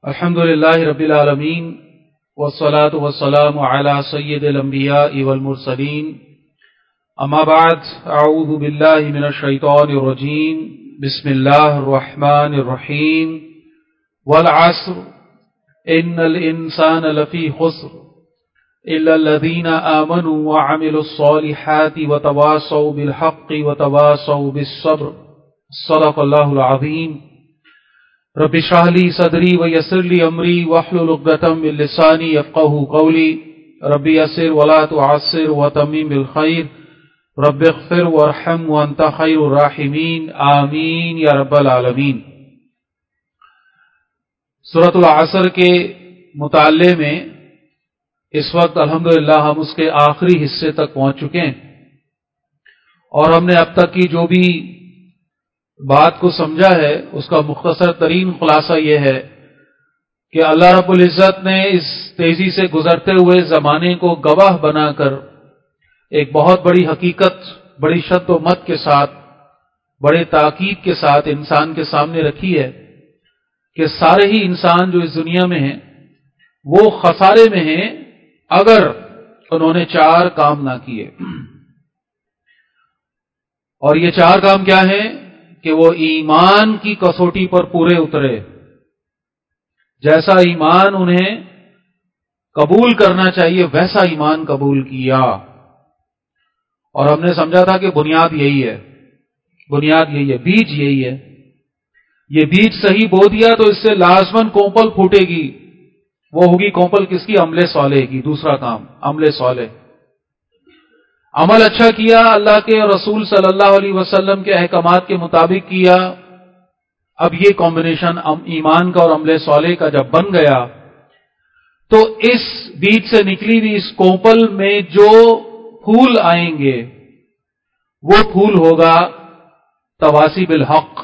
الحمد للہ رب العالمین والصلاة والسلام علی سید الانبیاء والمرسلین اما بعد اعوذ باللہ من الشیطان الرجیم بسم اللہ الرحمن الرحیم والعصر ان الانسان لفی خسر الا الذین آمنوا وعملوا الصالحات وتواصوا بالحق وتواصوا بالصبر صدق اللہ العظیم رب اشرح لي صدري ويسر لي امري واحلل عقدة من لساني يفقهوا قولي رب يسر ولا تعسر وتمم بالخير رب اغفر وارحم وانت خير الراحمين آمین یا رب العالمین۔ سورۃ العصر کے مطالعے میں اس وقت الحمدللہ ہم اس کے آخری حصے تک پہنچ چکے ہیں، اور ہم نے اب تک کی جو بھی بات کو سمجھا ہے اس کا مختصر ترین خلاصہ یہ ہے کہ اللہ رب العزت نے اس تیزی سے گزرتے ہوئے زمانے کو گواہ بنا کر ایک بہت بڑی حقیقت بڑی شد و مت کے ساتھ بڑے تاکید کے ساتھ انسان کے سامنے رکھی ہے کہ سارے ہی انسان جو اس دنیا میں ہیں وہ خسارے میں ہیں اگر انہوں نے 4 کام نہ کیے، اور یہ 4 کام کیا ہیں کہ وہ ایمان کی کسوٹی پر پورے اترے، جیسا ایمان انہیں قبول کرنا چاہیے ویسا ایمان قبول کیا۔ اور ہم نے سمجھا تھا کہ بنیاد یہی ہے، بیج یہی ہے۔ یہ بیج صحیح بو دیا تو اس سے لازماً کومپل پھوٹے گی، وہ ہوگی کومپل کس کی؟ عمل صالح کی۔ دوسرا کام عمل صالح، عمل اچھا کیا، اللہ کے رسول صلی اللہ علیہ وسلم کے احکامات کے مطابق کیا۔ اب یہ کمبینیشن ایمان کا اور عمل صالح کا جب بن گیا تو اس بیج سے نکلی ہوئی اس کومپل میں جو پھول آئیں گے وہ پھول ہوگا تواصی بالحق۔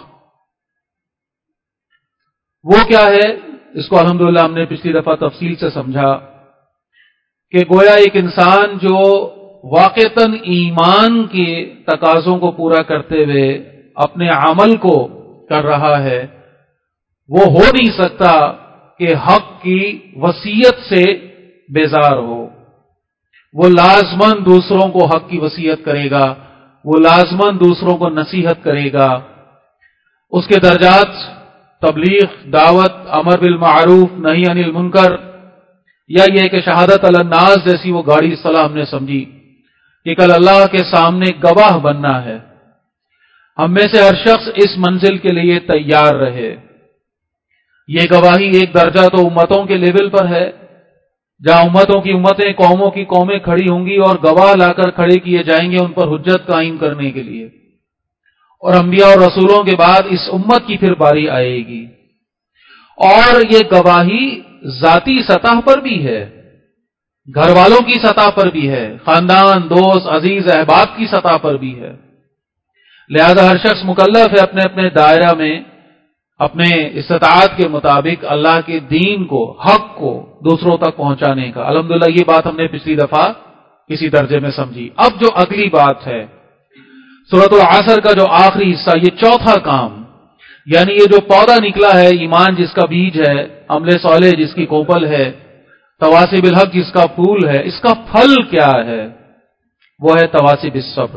وہ کیا ہے؟ اس کو الحمدللہ ہم نے پچھلی دفعہ تفصیل سے سمجھا کہ گویا ایک انسان جو واقعتاً ایمان کے تقاضوں کو پورا کرتے ہوئے اپنے عمل کو کر رہا ہے، وہ ہو نہیں سکتا کہ حق کی وصیت سے بیزار ہو۔ وہ لازماً دوسروں کو حق کی وصیت کرے گا، وہ لازماً دوسروں کو نصیحت کرے گا۔ اس کے درجات تبلیغ، دعوت، امر بالمعروف، نہی عن المنکر، یا یہ کہ شہادت علی الناس جیسی وہ گاڑی اصطلاح ہم نے سمجھی کہ کل اللہ کے سامنے گواہ بننا ہے۔ ہم میں سے ہر شخص اس منزل کے لیے تیار رہے۔ یہ گواہی ایک درجہ تو امتوں کے لیول پر ہے، جہاں امتوں کی امتیں، قوموں کی قومیں کھڑی ہوں گی اور گواہ لا کر کھڑے کیے جائیں گے ان پر حجت قائم کرنے کے لیے، اور انبیاء اور رسولوں کے بعد اس امت کی پھر باری آئے گی۔ اور یہ گواہی ذاتی سطح پر بھی ہے، گھر والوں کی سطح پر بھی ہے، خاندان، دوست، عزیز، احباب کی سطح پر بھی ہے۔ لہذا ہر شخص مکلف ہے اپنے اپنے دائرہ میں اپنے استطاعت کے مطابق اللہ کے دین کو، حق کو دوسروں تک پہنچانے کا۔ الحمدللہ یہ بات ہم نے پچھلی دفعہ کسی درجے میں سمجھی۔ اب جو اگلی بات ہے سورۃ العصر کا جو آخری حصہ، یہ 4تھا کام، یعنی یہ جو پودا نکلا ہے، ایمان جس کا بیج ہے، عمل صالح جس کی کومپل ہے، تواصی بالحق جس کا پھول ہے، اس کا پھل کیا ہے؟ وہ ہے تواصی بالصبر۔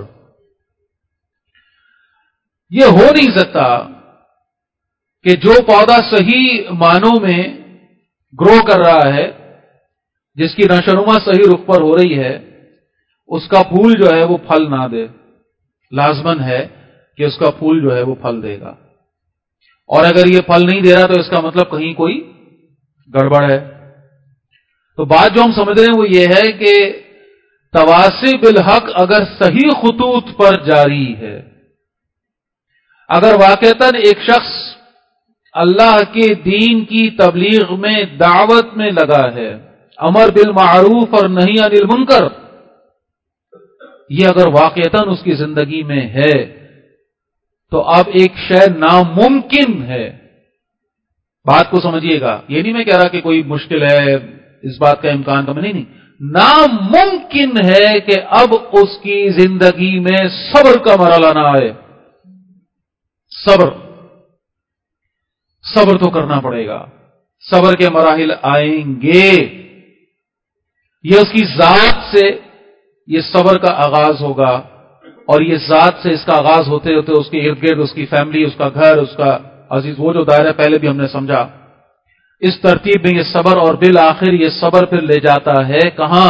یہ ہو نہیں سکتا کہ جو پودا صحیح معنوں میں گرو کر رہا ہے، جس کی نشوونما صحیح رخ پر ہو رہی ہے، اس کا پھول جو ہے وہ پھل نہ دے۔ لازماً ہے کہ اس کا پھول جو ہے وہ پھل دے گا، اور اگر یہ پھل نہیں دے رہا تو اس کا مطلب کہیں کوئی گڑبڑ ہے۔ تو بات جو ہم سمجھ رہے ہیں وہ یہ ہے کہ تواصی بالحق اگر صحیح خطوط پر جاری ہے، اگر واقعتاً ایک شخص اللہ کے دین کی تبلیغ میں، دعوت میں لگا ہے، امر بالمعروف اور نہی عن المنکر، یہ اگر واقعتاً اس کی زندگی میں ہے تو اب ایک شے ناممکن ہے۔ بات کو سمجھیے گا، یہ نہیں میں کہہ رہا کہ کوئی مشکل ہے، اس بات کا امکان کم نہیں، ناممکن ہے کہ اب اس کی زندگی میں صبر کا مرحلہ نہ آئے۔ صبر تو کرنا پڑے گا، صبر کے مراحل آئیں گے. یہ اس کی ذات سے یہ صبر کا آغاز ہوگا، اور یہ ذات سے اس کا آغاز ہوتے ہوتے اس کے ارد گرد اس کی فیملی، اس کا گھر، اس کا عزیز، وہ جو دائرہ پہلے بھی ہم نے سمجھا، اس ترتیب میں یہ صبر، اور بالآخر یہ صبر پھر لے جاتا ہے کہاں؟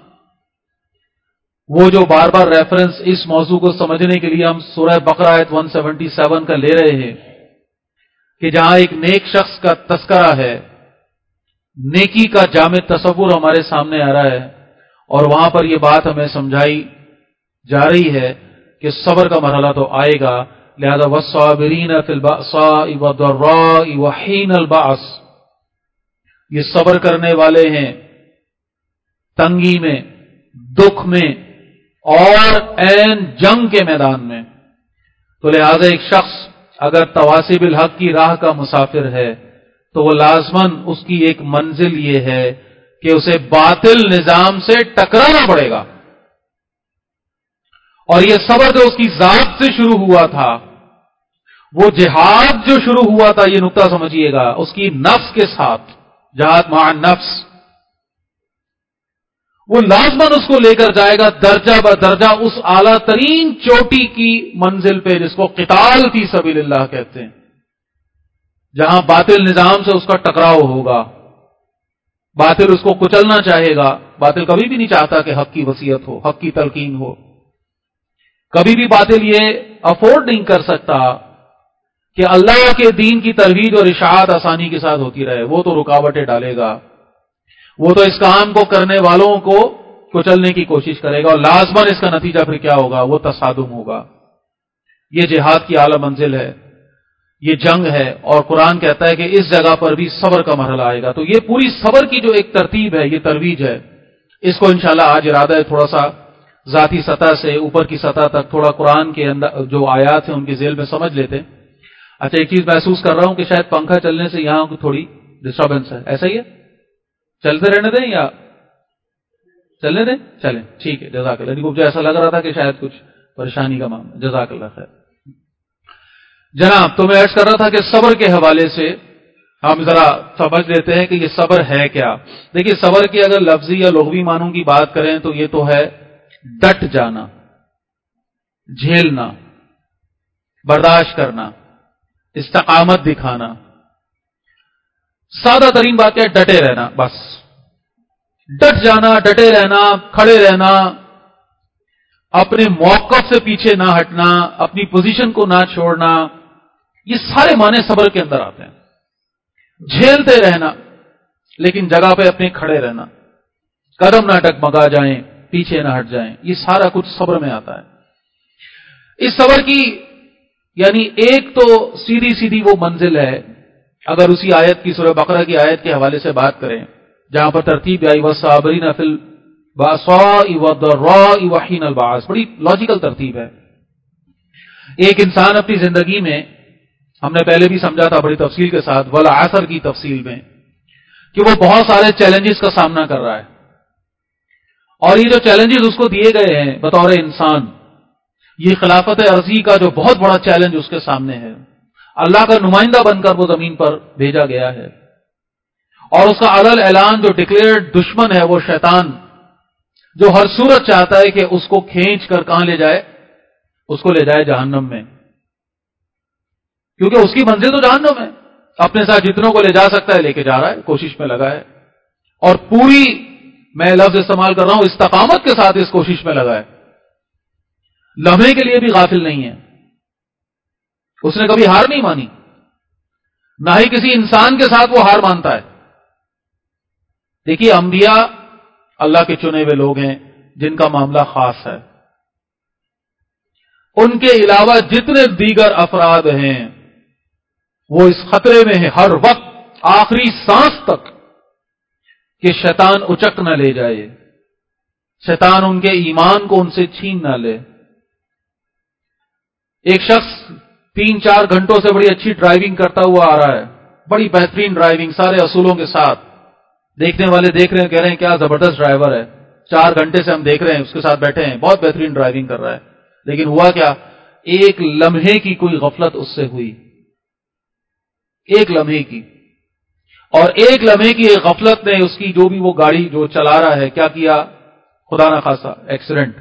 وہ جو بار بار ریفرنس اس موضوع کو سمجھنے کے لیے ہم سورہ بقرہ آیت 177 کا لے رہے ہیں، کہ جہاں ایک نیک شخص کا تذکرہ ہے، نیکی کا جامع تصور ہمارے سامنے آ رہا ہے، اور وہاں پر یہ بات ہمیں سمجھائی جا رہی ہے کہ صبر کا مرحلہ تو آئے گا، لہذا والصابرین فی البأساء والضراء وحین البعث، یہ صبر کرنے والے ہیں تنگی میں، دکھ میں، اور عین جنگ کے میدان میں. تو لہذا ایک شخص اگر تواصی بالحق کی راہ کا مسافر ہے تو وہ لازماً اس کی ایک منزل یہ ہے کہ اسے باطل نظام سے ٹکرانا پڑے گا. اور یہ صبر جو اس کی ذات سے شروع ہوا تھا، وہ جہاد جو شروع ہوا تھا، یہ نقطہ سمجھیے گا، اس کی نفس کے ساتھ، جہاد مع النفس، وہ لازماً اس کو لے کر جائے گا درجہ بدرجہ اس اعلیٰ ترین چوٹی کی منزل پہ، جس کو قتال فی سبیل اللہ کہتے ہیں، جہاں باطل نظام سے اس کا ٹکراؤ ہوگا. باطل اس کو کچلنا چاہے گا. باطل کبھی بھی نہیں چاہتا کہ حق کی وصیت ہو، حق کی تلقین ہو. کبھی بھی باطل یہ افورڈ نہیں کر سکتا کہ اللہ کے دین کی ترویج اور اشاعت آسانی کے ساتھ ہوتی رہے. وہ تو رکاوٹیں ڈالے گا، وہ تو اس کام کو کرنے والوں کو کچلنے کی کوشش کرے گا، اور لازماً اس کا نتیجہ پھر کیا ہوگا؟ وہ تصادم ہوگا. یہ جہاد کی اعلی منزل ہے، یہ جنگ ہے، اور قرآن کہتا ہے کہ اس جگہ پر بھی صبر کا مرحلہ آئے گا. تو یہ پوری صبر کی جو ایک ترتیب ہے، یہ ترویج ہے، اس کو انشاءاللہ آج ارادہ ہے تھوڑا سا ذاتی سطح سے اوپر کی سطح تک تھوڑا قرآن کے اندر جو آیات ہیں ان کی ذیل میں سمجھ لیتے ہیں. اچھا، ایک چیز محسوس کر رہا ہوں کہ شاید پنکھا چلنے سے یہاں تھوڑی ڈسٹربنس ہے، ایسا ہی ہے؟ چلتے رہنے دیں یا چلنے دیں؟ چلیں، ٹھیک ہے، جزاک اللہ. مجھے ایسا لگ رہا تھا کہ شاید کچھ پریشانی کا معاملہ. جزاک اللہ خیر. جناب، تو میں عرض کر رہا تھا کہ صبر کے حوالے سے ہم ذرا سمجھ لیتے ہیں کہ یہ صبر ہے کیا. دیکھیے، صبر کی اگر لفظی یا لغوی معنوں کی بات کریں تو یہ تو ہے ڈٹ جانا، جھیلنا، برداشت کرنا، استقامت دکھانا. سادہ ترین بات کیا ہے؟ ڈٹے رہنا. بس ڈٹ جانا، ڈٹے رہنا، کھڑے رہنا، اپنے موقف سے پیچھے نہ ہٹنا، اپنی پوزیشن کو نہ چھوڑنا، یہ سارے معنی صبر کے اندر آتے ہیں. جھیلتے رہنا لیکن جگہ پہ اپنے کھڑے رہنا، قدم نہ ڈگمگا جائیں، پیچھے نہ ہٹ جائیں، یہ سارا کچھ صبر میں آتا ہے. اس صبر کی یعنی ایک تو سیدھی سیدھی وہ منزل ہے، اگر اسی آیت کی سورہ بقرہ کی آیت کے حوالے سے بات کریں جہاں پر ترتیب آئی والصابرین فی البأساء والضراء وحین البعث، بڑی لاجیکل ترتیب ہے. ایک انسان اپنی زندگی میں، ہم نے پہلے بھی سمجھا تھا بڑی تفصیل کے ساتھ والعصر کی تفصیل میں، کہ وہ بہت سارے چیلنجز کا سامنا کر رہا ہے، اور یہ جو چیلنجز اس کو دیے گئے ہیں بطور انسان، یہ خلافت عرضی کا جو بہت بڑا چیلنج اس کے سامنے ہے، اللہ کا نمائندہ بن کر وہ زمین پر بھیجا گیا ہے، اور اس کا علل اعلان جو ڈکلیئرڈ دشمن ہے وہ شیطان، جو ہر صورت چاہتا ہے کہ اس کو کھینچ کر کہاں لے جائے؟ اس کو لے جائے جہنم میں، کیونکہ اس کی منزل تو جہنم ہے. اپنے ساتھ جتنوں کو لے جا سکتا ہے لے کے جا رہا ہے، کوشش میں لگا ہے، اور پوری، میں لفظ استعمال کر رہا ہوں، استقامت کے ساتھ اس کوشش میں لگا ہے، لمحے کے لیے بھی غافل نہیں ہے. اس نے کبھی ہار نہیں مانی، نہ ہی کسی انسان کے ساتھ وہ ہار مانتا ہے. دیکھیے، انبیاء اللہ کے چنے ہوئے لوگ ہیں جن کا معاملہ خاص ہے. ان کے علاوہ جتنے دیگر افراد ہیں وہ اس خطرے میں ہیں ہر وقت، آخری سانس تک، کہ شیطان اچک نہ لے جائے، شیطان ان کے ایمان کو ان سے چھین نہ لے. ایک شخص 3-4 گھنٹوں سے بڑی اچھی ڈرائیونگ کرتا ہوا آ رہا ہے، بڑی بہترین ڈرائیونگ، سارے اصولوں کے ساتھ، دیکھنے والے دیکھ رہے ہیں، کہہ رہے ہیں کیا زبردست ڈرائیور ہے، 4 گھنٹے سے ہم دیکھ رہے ہیں اس کے ساتھ بیٹھے ہیں، بہت بہترین ڈرائیونگ کر رہا ہے. لیکن ہوا کیا؟ ایک لمحے کی کوئی غفلت اس سے ہوئی، ایک لمحے کی، اور ایک لمحے کی ایک غفلت نے اس کی جو بھی وہ گاڑی جو چلا رہا ہے کیا کیا، خدا نہ خاصا ایکسیڈنٹ،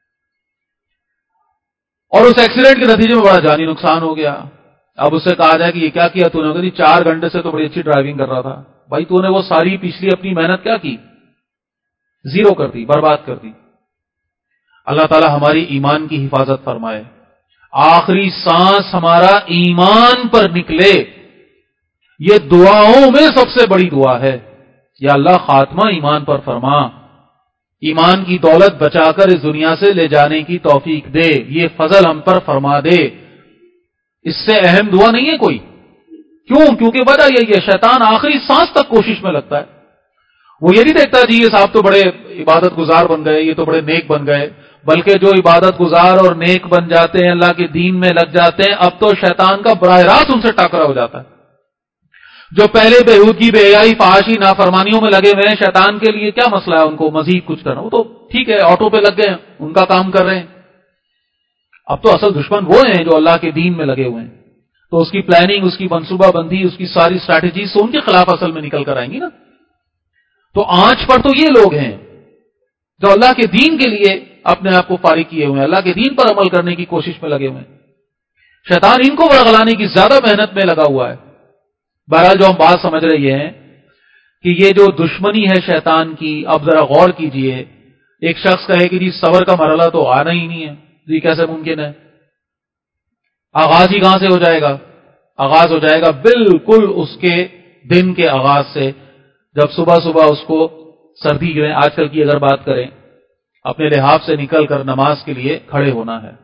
اور اس ایکسیڈنٹ کے نتیجے میں بڑا جانی نقصان ہو گیا. اب اس سے کہا جائے کہ یہ کیا کیا تو نے، کہ 4 گھنٹے سے تو بڑی اچھی ڈرائیونگ کر رہا تھا. بھائی تو نے وہ ساری پچھلی اپنی محنت کیا کی، زیرو کر دی، برباد کر دی. اللہ تعالی ہماری ایمان کی حفاظت فرمائے، آخری سانس ہمارا ایمان پر نکلے. یہ دعاؤں میں سب سے بڑی دعا ہے، یا اللہ خاتمہ ایمان پر فرما، ایمان کی دولت بچا کر اس دنیا سے لے جانے کی توفیق دے، یہ فضل ہم پر فرما دے. اس سے اہم دعا نہیں ہے کوئی. کیوں؟ کیونکہ وجہ یہی ہے، شیطان آخری سانس تک کوشش میں لگتا ہے. وہ یہ نہیں دیکھتا جی یہ صاحب تو بڑے عبادت گزار بن گئے، یہ تو بڑے نیک بن گئے، بلکہ جو عبادت گزار اور نیک بن جاتے ہیں، اللہ کے دین میں لگ جاتے ہیں، اب تو شیطان کا براہ راست ان سے ٹاکرا ہو جاتا ہے. جو پہلے بےہودگی، بے حیائی، فحاشی، نافرمانیوں میں لگے ہوئے ہیں، شیطان کے لیے کیا مسئلہ ہے ان کو مزید کچھ کرنا، وہ تو ٹھیک ہے آٹو پہ لگ گئے ہیں، ان کا کام کر رہے ہیں. اب تو اصل دشمن وہ ہیں جو اللہ کے دین میں لگے ہوئے ہیں، تو اس کی پلاننگ، اس کی منصوبہ بندی، اس کی ساری اسٹریٹجیز تو ان کے خلاف اصل میں نکل کر آئیں گی نا. تو آنچ پر تو یہ لوگ ہیں جو اللہ کے دین کے لیے اپنے آپ کو فارغ کیے ہوئے ہیں، اللہ کے دین پر عمل کرنے کی کوشش میں لگے ہوئے ہیں. شیطان ان کو ورغلانے کی زیادہ محنت میں لگا ہوا ہے. بہرحال جو ہم بات سمجھ رہے ہیں کہ یہ جو دشمنی ہے شیطان کی، اب ذرا غور کیجئے. ایک شخص کہے کہ جی صبر کا مرحلہ تو آنا ہی نہیں ہے، یہ کیسے ممکن ہے؟ آغاز ہی کہاں سے ہو جائے گا؟ آغاز ہو جائے گا بالکل اس کے دن کے آغاز سے، جب صبح صبح اس کو سردی میں، آج کل کی اگر بات کریں، اپنے لحاف سے نکل کر نماز کے لیے کھڑے ہونا ہے.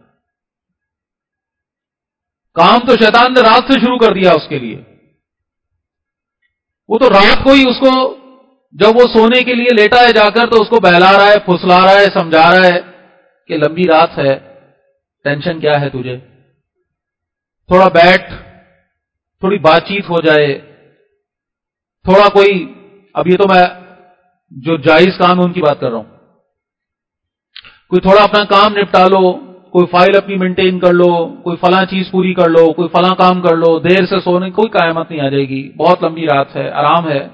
کام تو شیطان نے رات سے شروع کر دیا اس کے لیے. وہ تو رات کو ہی اس کو، جب وہ سونے کے لیے لیٹا ہے جا کر، تو اس کو بہلا رہا ہے، پھسلا رہا ہے، سمجھا رہا ہے کہ لمبی رات ہے، ٹینشن کیا ہے تجھے، تھوڑا بیٹھ، تھوڑی بات چیت ہو جائے، تھوڑا کوئی، اب یہ تو میں جو جائز کام ہے ان کی بات کر رہا ہوں، کوئی تھوڑا اپنا کام نپٹا لو، کوئی فائل اپنی مینٹین کر لو، کوئی فلاں چیز پوری کر لو، کوئی فلاں کام کر لو، دیر سے سونے کوئی قیامت نہیں آ جائے گی، بہت لمبی رات ہے، آرام ہے.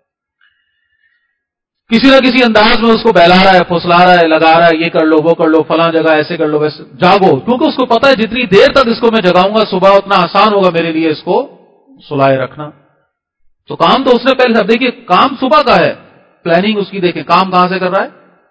کسی نہ کسی انداز میں اس کو بہلا رہا ہے، پھسلا رہا ہے، لگا رہا ہے، یہ کر لو، وہ کر لو، فلاں جگہ ایسے کر لو، ویسے جاگو، کیونکہ اس کو پتا ہے جتنی دیر تک اس کو میں جگاؤں گا صبح اتنا آسان ہوگا میرے لیے اس کو سلائے رکھنا. تو کام تو اس نے پہلے، دیکھیے کام صبح کا ہے، پلاننگ اس کی دیکھیں کام کہاں سے کر رہا ہے،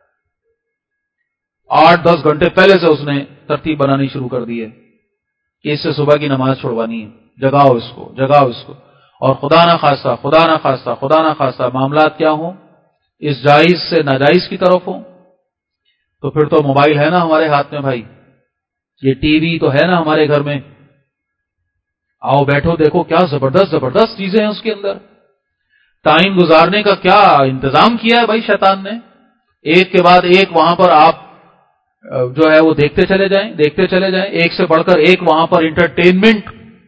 8-10 گھنٹے پہلے سے اس نے ترتیب بنانی شروع کر دی ہے کہ اس سے صبح کی نماز چھوڑوانی ہے، جگاؤ اس کو، جگاؤ اس کو. اور خدا نہ خواستہ، خدا نہ خواستہ، خدا نہ خواستہ معاملات کیا ہوں، اس جائز سے ناجائز کی طرف ہوں، تو پھر تو موبائل ہے نا ہمارے ہاتھ میں بھائی، یہ ٹی وی تو ہے نا ہمارے گھر میں، آؤ بیٹھو دیکھو کیا زبردست زبردست چیزیں ہیں اس کے اندر. ٹائم گزارنے کا کیا انتظام کیا ہے بھائی شیطان نے، ایک کے بعد ایک وہاں پر آپ جو ہے وہ دیکھتے چلے جائیں، دیکھتے چلے جائیں، ایک سے بڑھ کر ایک وہاں پر انٹرٹینمنٹ.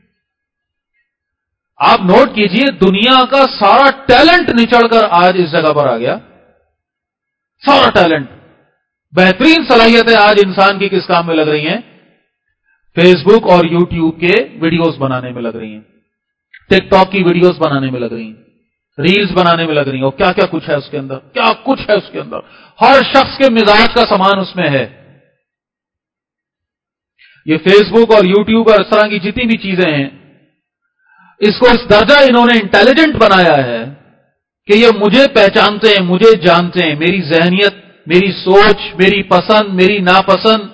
آپ نوٹ کیجئے دنیا کا سارا ٹیلنٹ نچڑ کر آج اس جگہ پر آ گیا، سارا ٹیلنٹ، بہترین صلاحیتیں آج انسان کی کس کام میں لگ رہی ہیں، فیس بک اور یوٹیوب کے ویڈیوز بنانے میں لگ رہی ہیں، ٹک ٹاک کی ویڈیوز بنانے میں لگ رہی ہیں، ریلز بنانے میں لگ رہی ہیں، اور کیا کیا کچھ ہے اس کے اندر، کیا کچھ ہے اس کے اندر، ہر شخص کے مزاج کا سامان اس میں ہے. یہ فیس بک اور یوٹیوب اور اس طرح کی جتنی بھی چیزیں ہیں، اس کو اس درجہ انہوں نے انٹیلیجنٹ بنایا ہے کہ یہ مجھے پہچانتے ہیں، مجھے جانتے ہیں، میری ذہنیت، میری سوچ، میری پسند، میری ناپسند.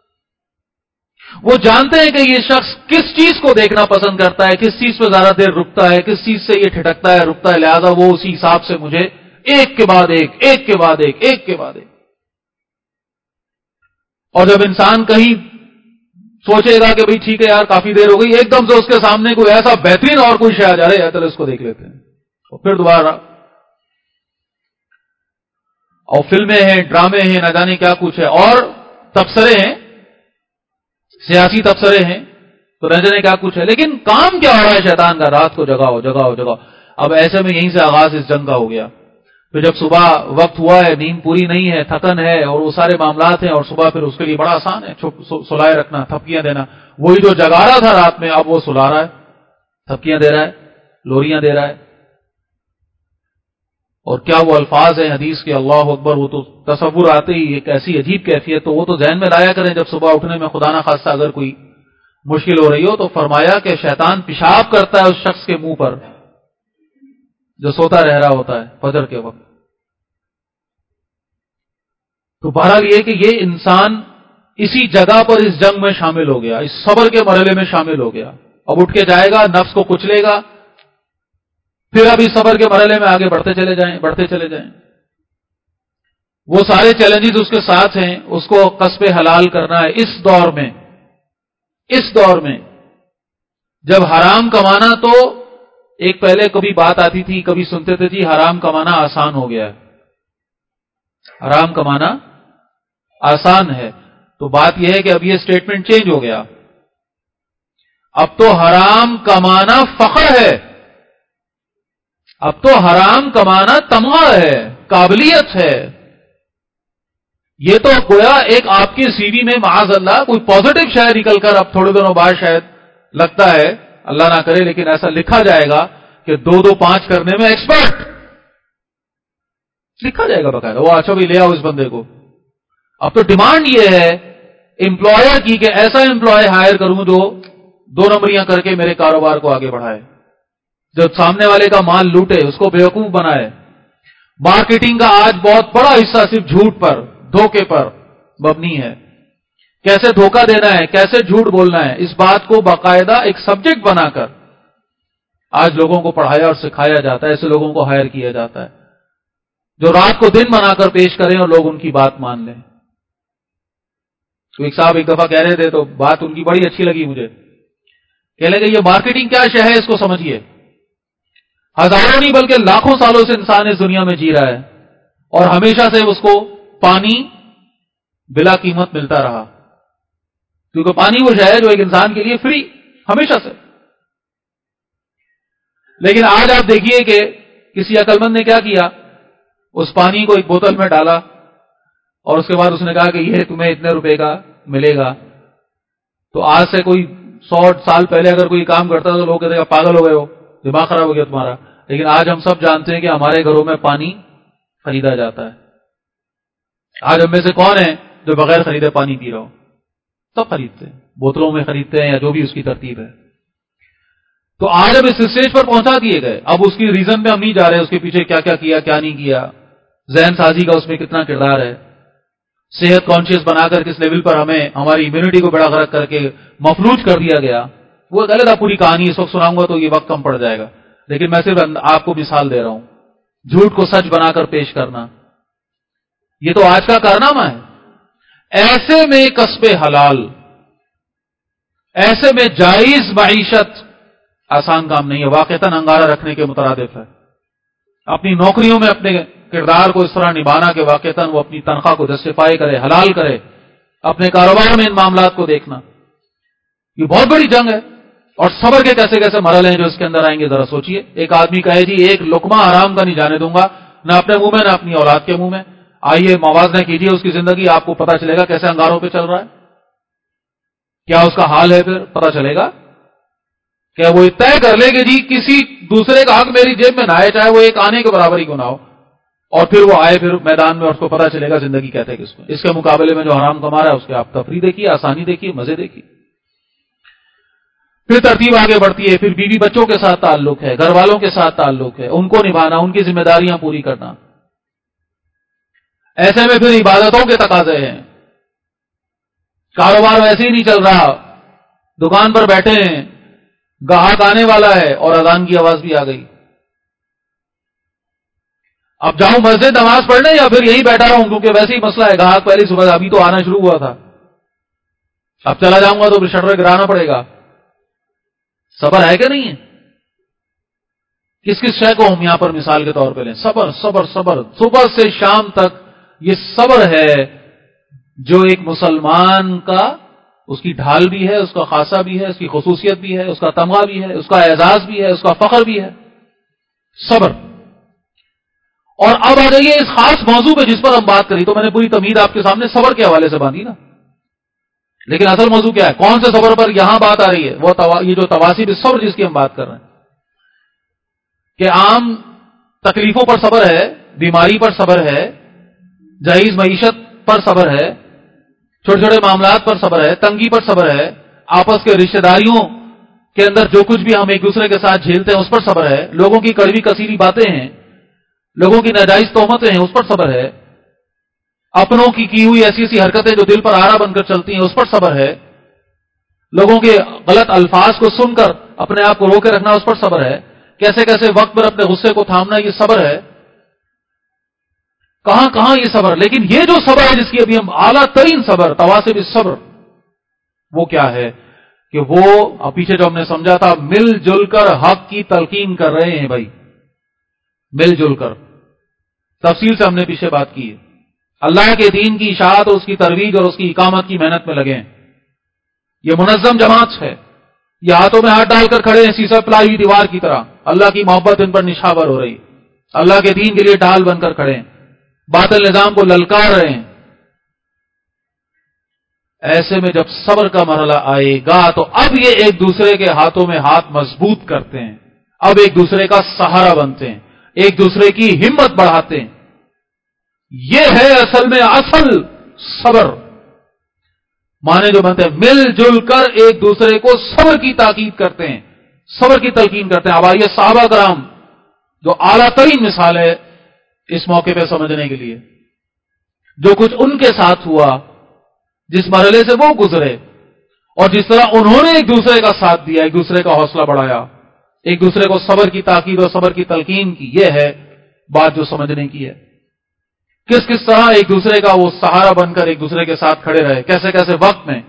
وہ جانتے ہیں کہ یہ شخص کس چیز کو دیکھنا پسند کرتا ہے، کس چیز پہ زیادہ دیر رکتا ہے، کس چیز سے یہ ٹھٹکتا ہے، رکتا ہے، لہذا وہ اسی حساب سے مجھے ایک کے بعد ایک، ایک کے بعد ایک، ایک کے بعد ایک. اور جب انسان کہیں سوچے گا کہ بھئی ٹھیک ہے یار کافی دیر ہو گئی، ایک دم سے اس کے سامنے کوئی ایسا بہترین اور کوئی شے آ جا رہا ہے، چلو اس کو دیکھ لیتے ہیں، اور پھر دوبارہ. اور فلمیں ہیں، ڈرامے ہیں، نہ جانے کیا کچھ ہے، اور تبصرے ہیں، سیاسی تبصرے ہیں، تو نہ جانے کیا کچھ ہے. لیکن کام کیا ہو رہا ہے شیطان کا، رات کو جگاؤ جگاؤ جگاؤ. اب ایسے میں یہیں سے آغاز اس جنگ کا ہو گیا. پھر جب صبح وقت ہوا ہے، نیند پوری نہیں ہے، تھکن ہے، اور وہ سارے معاملات ہیں، اور صبح پھر اس کے لیے بڑا آسان ہے سلائے رکھنا، تھپکیاں دینا. وہی جو جگا رہا تھا رات میں اب وہ سلا رہا ہے، تھپکیاں دے رہا ہے، لوریاں دے رہا ہے. اور کیا وہ الفاظ ہیں حدیث کے، اللہ اکبر، وہ تو تصور آتے ہی ایک ایسی عجیب کیفیت، تو وہ تو ذہن میں لایا کریں جب صبح اٹھنے میں خدا نہ خواستہ اگر کوئی مشکل ہو رہی ہو، تو فرمایا کہ شیطان پیشاب کرتا ہے اس شخص کے منہ پر جو سوتا رہ رہا ہوتا ہے فجر کے وقت۔ تو بہرحال یہ کہ یہ انسان اسی جگہ پر اس جنگ میں شامل ہو گیا، اس صبر کے مرحلے میں شامل ہو گیا۔ اب اٹھ کے جائے گا، نفس کو کچلے گا، پھر ابھی صبر کے مرحلے میں آگے بڑھتے چلے جائیں۔ وہ سارے چیلنجز اس کے ساتھ ہیں، اس کو کسب حلال کرنا ہے اس دور میں جب حرام کمانا، تو ایک پہلے کبھی بات آتی تھی، کبھی سنتے تھے جی حرام کمانا آسان ہو گیا ہے، حرام کمانا آسان ہے۔ تو بات یہ ہے کہ اب یہ سٹیٹمنٹ چینج ہو گیا، اب تو حرام کمانا فخر ہے، اب تو حرام کمانا تمغہ ہے، قابلیت ہے۔ یہ تو گویا ایک آپ کی سی وی میں معاذ اللہ کوئی پازیٹو شاید نکل کر اب تھوڑے دنوں بعد شاید لگتا ہے، اللہ نہ کرے لیکن ایسا لکھا جائے گا کہ 2-2-5 کرنے میں ایکسپرٹ لکھا جائے گا باقاعدہ، وہ اچھا بھی لے آؤ اس بندے کو۔ اب تو ڈیمانڈ یہ ہے امپلائر کی کہ ایسا امپلائی ہائر کروں جو 2 نمبریاں کر کے میرے کاروبار کو آگے بڑھائے، جو سامنے والے کا مال لوٹے، اس کو بیوقوف بنائے۔ مارکیٹنگ کا آج بہت بڑا حصہ صرف جھوٹ پر، دھوکے پر مبنی ہے۔ کیسے دھوکہ دینا ہے، کیسے جھوٹ بولنا ہے، اس بات کو باقاعدہ ایک سبجیکٹ بنا کر آج لوگوں کو پڑھایا اور سکھایا جاتا ہے، ایسے لوگوں کو ہائر کیا جاتا ہے جو رات کو دن بنا کر پیش کریں اور لوگ ان کی بات مان لیں۔ تو ایک صاحب ایک دفعہ کہہ رہے تھے تو بات ان کی بڑی اچھی لگی مجھے، کہنے لگے یہ مارکیٹنگ کیا شے ہے اس کو سمجھیے، ہزاروں نہیں بلکہ لاکھوں سالوں سے انسان اس دنیا میں جی رہا ہے اور ہمیشہ سے اس کو پانی بلا قیمت ملتا رہا، کیونکہ پانی وہ شے ہے جو ایک انسان کے لیے فری ہمیشہ سے۔ لیکن آج آپ دیکھیے کہ کسی عقل مند نے کیا کیا، اس پانی کو ایک بوتل میں ڈالا اور اس کے بعد اس نے کہا کہ یہ تمہیں اتنے روپے کا ملے گا۔ تو آج سے کوئی 100 سال پہلے اگر کوئی کام کرتا تو لوگ کہتے ہیں پاگل ہو گئے ہو، دماغ خراب ہو گیا تمہارا۔ لیکن آج ہم سب جانتے ہیں کہ ہمارے گھروں میں پانی خریدا جاتا ہے۔ آج ہم میں سے کون ہے جو بغیر خریدے پانی پی رہا ہو؟ سب خریدتے ہیں، بوتلوں میں خریدتے ہیں یا جو بھی اس کی ترتیب ہے۔ تو آج اب اس اسٹیج پر پہنچا دیے گئے، اب اس کی ریزن میں ہم نہیں جا رہے اس کے پیچھے کیا کیا کیا کیا نہیں کیا، ذہن سازی کا اس میں کتنا کردار ہے، صحت کانشیس بنا کر کس لیول پر ہمیں ہماری امیونٹی کو بڑا غرق کر کے مفلوج کر دیا گیا، وہ ایک علیحدہ پوری کہانی اس وقت سناؤں گا تو یہ وقت کم پڑ جائے گا، لیکن میں صرف آپ کو مثال دے رہا ہوں۔ جھوٹ کو سچ بنا کر پیش کرنا، یہ تو آج کا کارنامہ ہے۔ ایسے میں کسب حلال، ایسے میں جائز معیشت آسان کام نہیں ہے، واقعتاً انگارہ رکھنے کے مترادف ہے۔ اپنی نوکریوں میں اپنے کردار کو اس طرح نبھانا کہ واقعتاً وہ اپنی تنخواہ کو جسٹیفائی کرے، حلال کرے، اپنے کاروبار میں ان معاملات کو دیکھنا، یہ بہت بڑی جنگ ہے۔ اور صبر کے کیسے کیسے مرحلے ہیں جو اس کے اندر آئیں گے، ذرا سوچئے۔ ایک آدمی کہے جی ایک لقمہ حرام کا نہیں جانے دوں گا، نہ اپنے منہ میں نہ اپنی اولاد کے منہ میں، آئیے موازنہ کیجئے اس کی زندگی، آپ کو پتا چلے گا کیسے انگاروں پہ چل رہا ہے، کیا اس کا حال ہے، پھر پتا چلے گا۔ کیا وہ طے کر لے کہ جی کسی دوسرے کا حق میری جیب میں نہ آئے، چاہے وہ ایک آنے کے برابر ہی کیوں نہ ہو، اور پھر وہ آئے پھر میدان میں اور اس کو پتا چلے گا زندگی کہتے ہیں کس کو۔ اس کے مقابلے میں جو حرام کما رہا ہے اس کے آپ تفریح دیکھیے، آسانی دیکھیے، مزے دیکھیے۔ پھر ترتیب آگے بڑھتی ہے، پھر بیوی بچوں کے ساتھ تعلق ہے، گھر والوں کے ساتھ تعلق ہے، ان کو نبھانا، ان کی ذمہ داریاں پوری کرنا۔ ایسے میں پھر عبادتوں کے تقاضے ہیں، کاروبار ویسے ہی نہیں چل رہا، دکان پر بیٹھے ہیں، گاہک آنے والا ہے اور اذان کی آواز بھی آ گئی، اب جاؤں مسجد نماز پڑھنے یا پھر یہی بیٹھا رہوں، کیونکہ ویسے ہی مسئلہ ہے، گاہک پہلی صبح ابھی تو آنا شروع ہوا تھا، اب چلا جاؤں گا تو پھر شٹر گرانا پڑے گا۔ صبر ہے کہ نہیں ہے؟ کس کس شے کو ہم یہاں پر مثال کے طور پہ لیں؟ صبر صبر صبر، صبح سے شام تک یہ صبر ہے جو ایک مسلمان کا، اس کی ڈھال بھی ہے، اس کا خاصہ بھی ہے، اس کی خصوصیت بھی ہے، اس کا تمغہ بھی ہے، اس کا اعزاز بھی ہے، اس کا فخر بھی ہے، صبر۔ اور اب آ جائیے اس خاص موضوع پہ جس پر ہم بات کری، تو میں نے پوری تمہید آپ کے سامنے صبر کے حوالے سے باندھی نا، لیکن اصل موضوع کیا ہے؟ کون سے صبر پر یہاں بات آ رہی ہے؟ وہ یہ جو تواسب صبر جس کی ہم بات کر رہے ہیں، کہ عام تکلیفوں پر صبر ہے، بیماری پر صبر ہے، جائز معیشت پر صبر ہے، چھوٹے چھوٹے معاملات پر صبر ہے، تنگی پر صبر ہے، آپس کے رشتہ داریوں کے اندر جو کچھ بھی ہم ایک دوسرے کے ساتھ جھیلتے ہیں اس پر صبر ہے، لوگوں کی کڑوی کثیری باتیں ہیں، لوگوں کی ناجائز تہمتیں ہیں اس پر صبر ہے، اپنوں کی ہوئی ایسی ایسی حرکتیں جو دل پر آڑا بن کر چلتی ہیں اس پر صبر ہے، لوگوں کے غلط الفاظ کو سن کر اپنے آپ کو روکے رکھنا اس پر صبر ہے، کیسے کیسے وقت پر اپنے غصے کو تھامنا یہ صبر ہے، کہاں کہاں یہ صبر. لیکن یہ جو صبر ہے جس کی ابھی ہم اعلیٰ ترین صبر تواسب الصبر، وہ کیا ہے کہ وہ پیچھے جو ہم نے سمجھا تھا مل جل کر حق کی تلقین کر رہے ہیں. بھائی مل جل کر، تفصیل سے ہم نے پیچھے بات کی ہے. اللہ کے دین کی اشاعت اور اس کی ترویج اور اس کی اقامت کی محنت میں لگے ہیں. یہ منظم جماعت ہے، یہ ہاتھوں میں ہاتھ ڈال کر کھڑے ہیں سیسا پلائی ہوئی دیوار کی طرح. اللہ کی محبت ان پر نشاور ہو رہی، اللہ کے دین کے لیے ڈھال بن کر کھڑے ہیں، باطل نظام کو للکار رہے ہیں. ایسے میں جب صبر کا مرحلہ آئے گا تو اب یہ ایک دوسرے کے ہاتھوں میں ہاتھ مضبوط کرتے ہیں، اب ایک دوسرے کا سہارا بنتے ہیں، ایک دوسرے کی ہمت بڑھاتے ہیں. یہ ہے اصل میں اصل صبر. معنی جو بنتے ہیں مل جل کر ایک دوسرے کو صبر کی تاکید کرتے ہیں، صبر کی تلقین کرتے ہیں. اب آئیے صحابہ کرام جو اعلیٰ ترین مثال ہے اس موقع پہ سمجھنے کے لیے، جو کچھ ان کے ساتھ ہوا، جس مرحلے سے وہ گزرے اور جس طرح انہوں نے ایک دوسرے کا ساتھ دیا، ایک دوسرے کا حوصلہ بڑھایا، ایک دوسرے کو صبر کی تاکید اور صبر کی تلقین کی، یہ ہے بات جو سمجھنے کی ہے. کس کس طرح ایک دوسرے کا وہ سہارا بن کر ایک دوسرے کے ساتھ کھڑے رہے، کیسے کیسے وقت میں.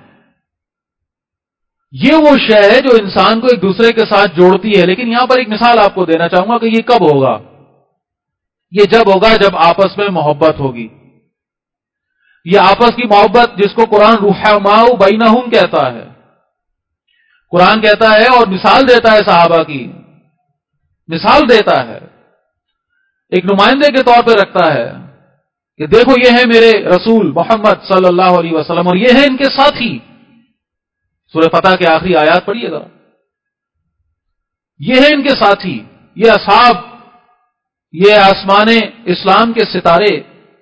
یہ وہ شے ہے جو انسان کو ایک دوسرے کے ساتھ جوڑتی ہے. لیکن یہاں پر ایک مثال آپ کو دینا چاہوں گا کہ یہ کب ہوگا. یہ جب ہوگا جب آپس میں محبت ہوگی. یہ آپس کی محبت جس کو قرآن رحماء بینہم کہتا ہے، قرآن کہتا ہے اور مثال دیتا ہے، صحابہ کی مثال دیتا ہے، ایک نمائندے کے طور پہ رکھتا ہے کہ دیکھو یہ ہے میرے رسول محمد صلی اللہ علیہ وسلم اور یہ ہے ان کے ساتھی. سورہ فتح کے آخری آیات پڑھیے گا، یہ ہے ان کے ساتھی، یہ اصحاب، یہ آسمان اسلام کے ستارے.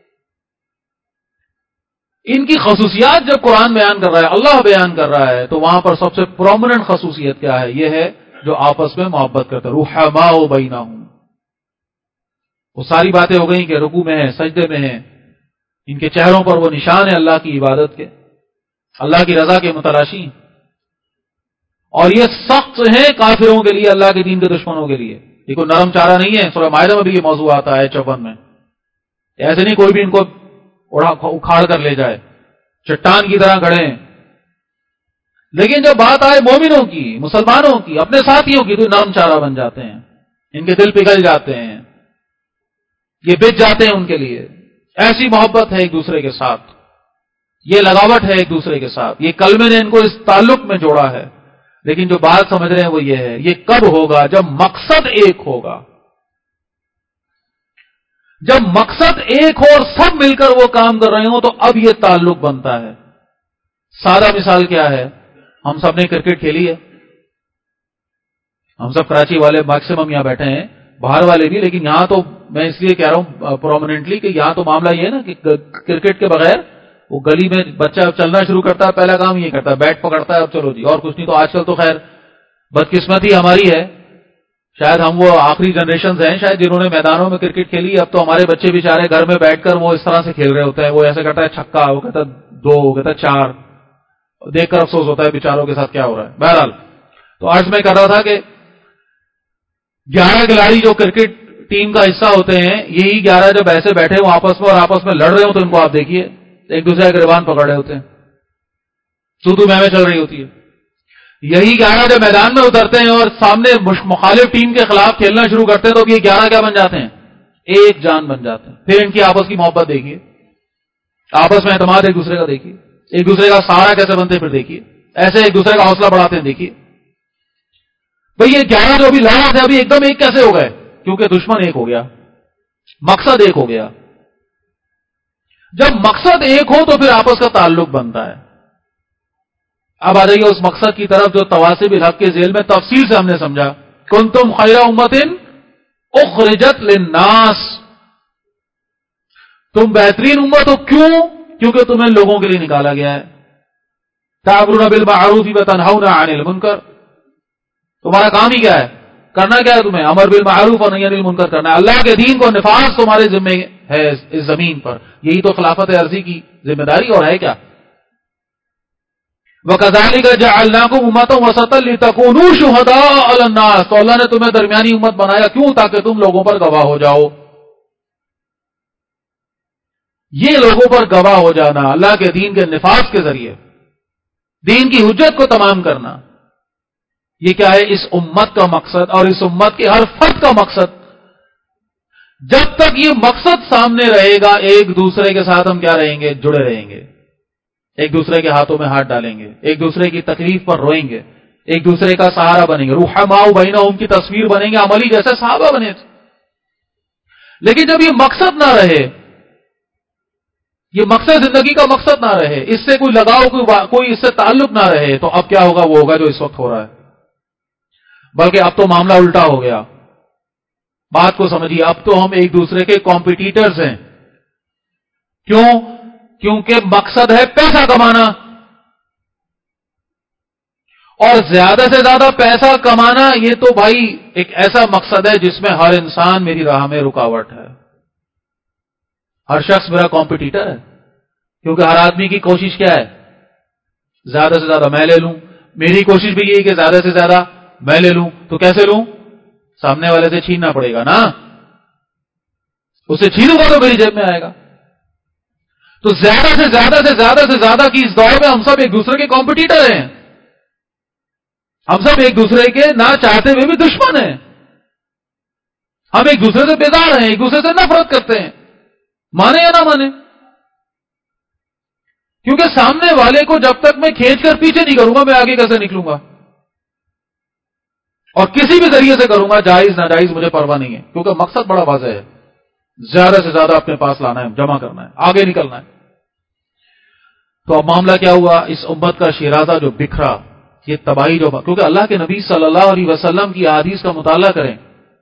ان کی خصوصیات جب قرآن بیان کر رہا ہے، اللہ بیان کر رہا ہے، تو وہاں پر سب سے پرومیننٹ خصوصیت کیا ہے؟ یہ ہے جو آپس میں محبت کرتے ہیں، رحماء بینہم. وہ ساری باتیں ہو گئیں کہ رکوع میں ہیں، سجدے میں ہیں، ان کے چہروں پر وہ نشان ہے اللہ کی عبادت کے، اللہ کی رضا کے متلاشی ہیں. اور یہ سخت ہیں کافروں کے لیے، اللہ کے دین کے دشمنوں کے لیے. یہ کوئی نرم چارہ نہیں ہے. سورہ مائدہ میں بھی یہ موضوع آتا ہے 54 میں. ایسے نہیں کوئی بھی ان کو اکھاڑ کر لے جائے، چٹان کی طرح کھڑے ہیں. لیکن جب بات آئے مومنوں کی، مسلمانوں کی، اپنے ساتھیوں کی، تو نرم چارہ بن جاتے ہیں، ان کے دل پگھل جاتے ہیں، یہ بچ جاتے ہیں ان کے لیے. ایسی محبت ہے ایک دوسرے کے ساتھ، یہ لگاوٹ ہے ایک دوسرے کے ساتھ، یہ کلمے نے ان کو اس تعلق میں جوڑا ہے. لیکن جو بات سمجھ رہے ہیں وہ یہ ہے، یہ کب ہوگا؟ جب مقصد ایک ہوگا. جب مقصد ایک ہو اور سب مل کر وہ کام کر رہے ہوں تو اب یہ تعلق بنتا ہے. سادہ مثال کیا ہے؟ ہم سب نے کرکٹ کھیلی ہے، ہم سب کراچی والے میکسیمم یہاں بیٹھے ہیں، باہر والے بھی. لیکن یہاں تو میں اس لیے کہہ رہا ہوں پرومیننٹلی کہ یہاں تو معاملہ یہ ہے نا کہ کرکٹ کے بغیر وہ گلی میں بچہ چلنا شروع کرتا ہے، پہلا کام یہ کرتا ہے بیٹ پکڑتا ہے اور چلو جی، اور کچھ نہیں. تو آج کل تو خیر بدقسمتی ہماری ہے، شاید ہم وہ آخری جنریشنز ہیں شاید جنہوں نے میدانوں میں کرکٹ کھیلی. اب تو ہمارے بچے بیچارے گھر میں بیٹھ کر وہ اس طرح سے کھیل رہے ہوتے ہیں، وہ ایسے کرتا ہے چھکا، وہ کہتا ہے 2، وہ کہتا ہے 4. دیکھ کر افسوس ہوتا ہے بیچاروں کے ساتھ کیا ہو رہا ہے. بہرحال تو آج میں کر رہا تھا کہ 11 کھلاڑی جو کرکٹ ٹیم کا حصہ ہوتے ہیں، یہی 11 جب ایسے بیٹھے ہوں آپس میں اور آپس میں لڑ رہے ہوں تو ان کو آپ دیکھیے ایک دوسرے کا گریبان پکڑ رہے ہوتے ہیں، سوتو میں چل رہی ہوتی ہے. یہی 11 جب میدان میں اترتے ہیں اور سامنے مخالف ٹیم کے خلاف کھیلنا شروع کرتے ہیں تو یہ 11 کیا بن جاتے ہیں؟ ایک جان بن جاتے ہیں. پھر ان کی آپس کی محبت دیکھیے، آپس میں اعتماد ایک دوسرے کا دیکھیے، ایک دوسرے کا سہارا کیسے بنتے ہیں، پھر دیکھیے ایسے ایک دوسرے کا حوصلہ بڑھاتے ہیں. دیکھیے بھئی یہ 11 جو ابھی لڑ رہے تھے ابھی ایک دم ایک کیسے ہو گئے؟ کیونکہ دشمن ایک ہو گیا، مقصد ایک ہو گیا. جب مقصد ایک ہو تو پھر آپس کا تعلق بنتا ہے. اب آ جائیے اس مقصد کی طرف جو تواصب الحق کے ذیل میں تفصیل سے ہم نے سمجھا. کنتم خیر امت اخرجت للناس، تم بہترین امت ہو، کیوں؟ کیونکہ تمہیں لوگوں کے لیے نکالا گیا ہے. تأمرون بالمعروف وتنہون عن المنکر، تمہارا کام ہی کیا ہے؟ کرنا کیا ہے تمہیں؟ امر بالمعروف اور نہی عن المنکر کرنا ہے. اللہ کے دین کو نفاذ تمہارے ذمہ ہے اس زمین پر. یہی تو خلافت عرضی کی ذمہ داری اور ہے کیا. وَكَذَلِكَ جَعَلْنَاكُمْ أُمَّةً وَسَطًا لِتَكُونُوا شُهَدَاءَ عَلَى النَّاسِ، تو اللہ نے تمہیں درمیانی امت بنایا کیوں؟ تاکہ تم لوگوں پر گواہ ہو جاؤ. یہ لوگوں پر گواہ ہو جانا اللہ کے دین کے نفاذ کے ذریعے، دین کی حجت کو تمام کرنا، یہ کیا ہے؟ اس امت کا مقصد اور اس امت کے ہر فرد کا مقصد. جب تک یہ مقصد سامنے رہے گا ایک دوسرے کے ساتھ ہم کیا رہیں گے؟ جڑے رہیں گے، ایک دوسرے کے ہاتھوں میں ہاتھ ڈالیں گے، ایک دوسرے کی تکلیف پر روئیں گے، ایک دوسرے کا سہارا بنیں گے، رحماء بینہم کی تصویر بنیں گے، عملی جیسے صحابہ بنے تھے. لیکن جب یہ مقصد نہ رہے، یہ مقصد زندگی کا مقصد نہ رہے، اس سے کوئی لگاؤ، کوئی اس سے تعلق نہ رہے، تو اب کیا ہوگا؟ وہ ہوگا جو اس وقت ہو رہا ہے. بلکہ اب تو معاملہ الٹا ہو گیا. بات کو سمجھیے، اب تو ہم ایک دوسرے کے کمپٹیٹرز ہیں. کیوں؟ کیونکہ مقصد ہے پیسہ کمانا، اور زیادہ سے زیادہ پیسہ کمانا یہ تو بھائی ایک ایسا مقصد ہے جس میں ہر انسان میری راہ میں رکاوٹ ہے. ہر شخص میرا کمپٹیٹر ہے، کیونکہ ہر آدمی کی کوشش کیا ہے؟ زیادہ سے زیادہ میں لے لوں. میری کوشش بھی یہ ہے کہ زیادہ سے زیادہ میں لے لوں. تو کیسے لوں؟ سامنے والے سے چھیننا پڑے گا نا. اسے چھینوں گا تو میری جیب میں آئے گا. تو زیادہ سے زیادہ کی اس دور میں ہم سب ایک دوسرے کے کمپٹیٹر ہیں. ہم سب ایک دوسرے کے نہ چاہتے ہوئے بھی دشمن ہیں. ہم ایک دوسرے سے بیزار ہیں، ایک دوسرے سے نفرت کرتے ہیں، مانے یا نہ مانے. کیونکہ سامنے والے کو جب تک میں کھینچ کر پیچھے نہیں کروں گا، میں آگے کیسے نکلوں گا؟ اور کسی بھی ذریعے سے کروں گا، جائز ناجائز مجھے پرواہ نہیں ہے، کیونکہ مقصد بڑا واضح ہے. زیادہ سے زیادہ اپنے پاس لانا ہے، جمع کرنا ہے، آگے نکلنا ہے. تو اب معاملہ کیا ہوا؟ اس امت کا شیرازہ جو بکھرا، یہ تباہی جو، کیونکہ اللہ کے نبی صلی اللہ علیہ وسلم کی احادیث کا مطالعہ کریں.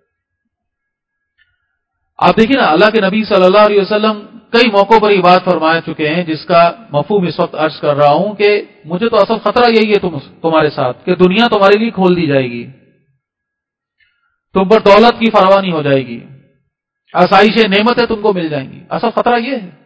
آپ دیکھیں نا، اللہ کے نبی صلی اللہ علیہ وسلم کئی موقعوں پر یہ بات فرما چکے ہیں جس کا مفہوم اس وقت عرض کر رہا ہوں کہ مجھے تو اصل خطرہ یہی ہے تمہارے ساتھ، کہ دنیا تمہارے لیے کھول دی جائے گی، تم پر دولت کی فراوانی ہو جائے گی، آسائشیں نعمتیں تم کو مل جائیں گی. اصل خطرہ یہ ہے،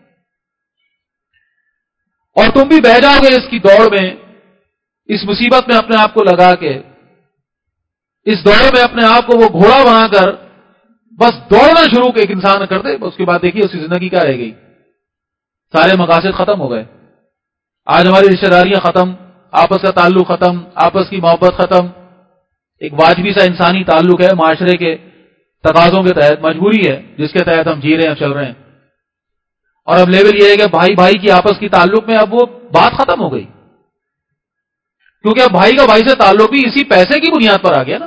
اور تم بھی بہ جاؤ گے اس کی دوڑ میں، اس مصیبت میں اپنے آپ کو لگا کے، اس دوڑ میں اپنے آپ کو وہ گھوڑا بنا کر بس دوڑنا شروع ایک انسان کر دے. اس کے بعد دیکھیے اس کی زندگی کیا رہ گئی. سارے مقاصد ختم ہو گئے. آج ہماری رشتہ داریاں ختم، آپس کا تعلق ختم، آپس کی محبت ختم. ایک واجبی سا انسانی تعلق ہے، معاشرے کے تقاضوں کے تحت مجبوری ہے جس کے تحت ہم جی رہے ہیں، چل رہے ہیں. اور اب لیول یہ ہے کہ بھائی بھائی کی آپس کی تعلق میں اب وہ بات ختم ہو گئی، کیونکہ اب بھائی کا بھائی سے تعلق بھی اسی پیسے کی بنیاد پر آ گیا نا.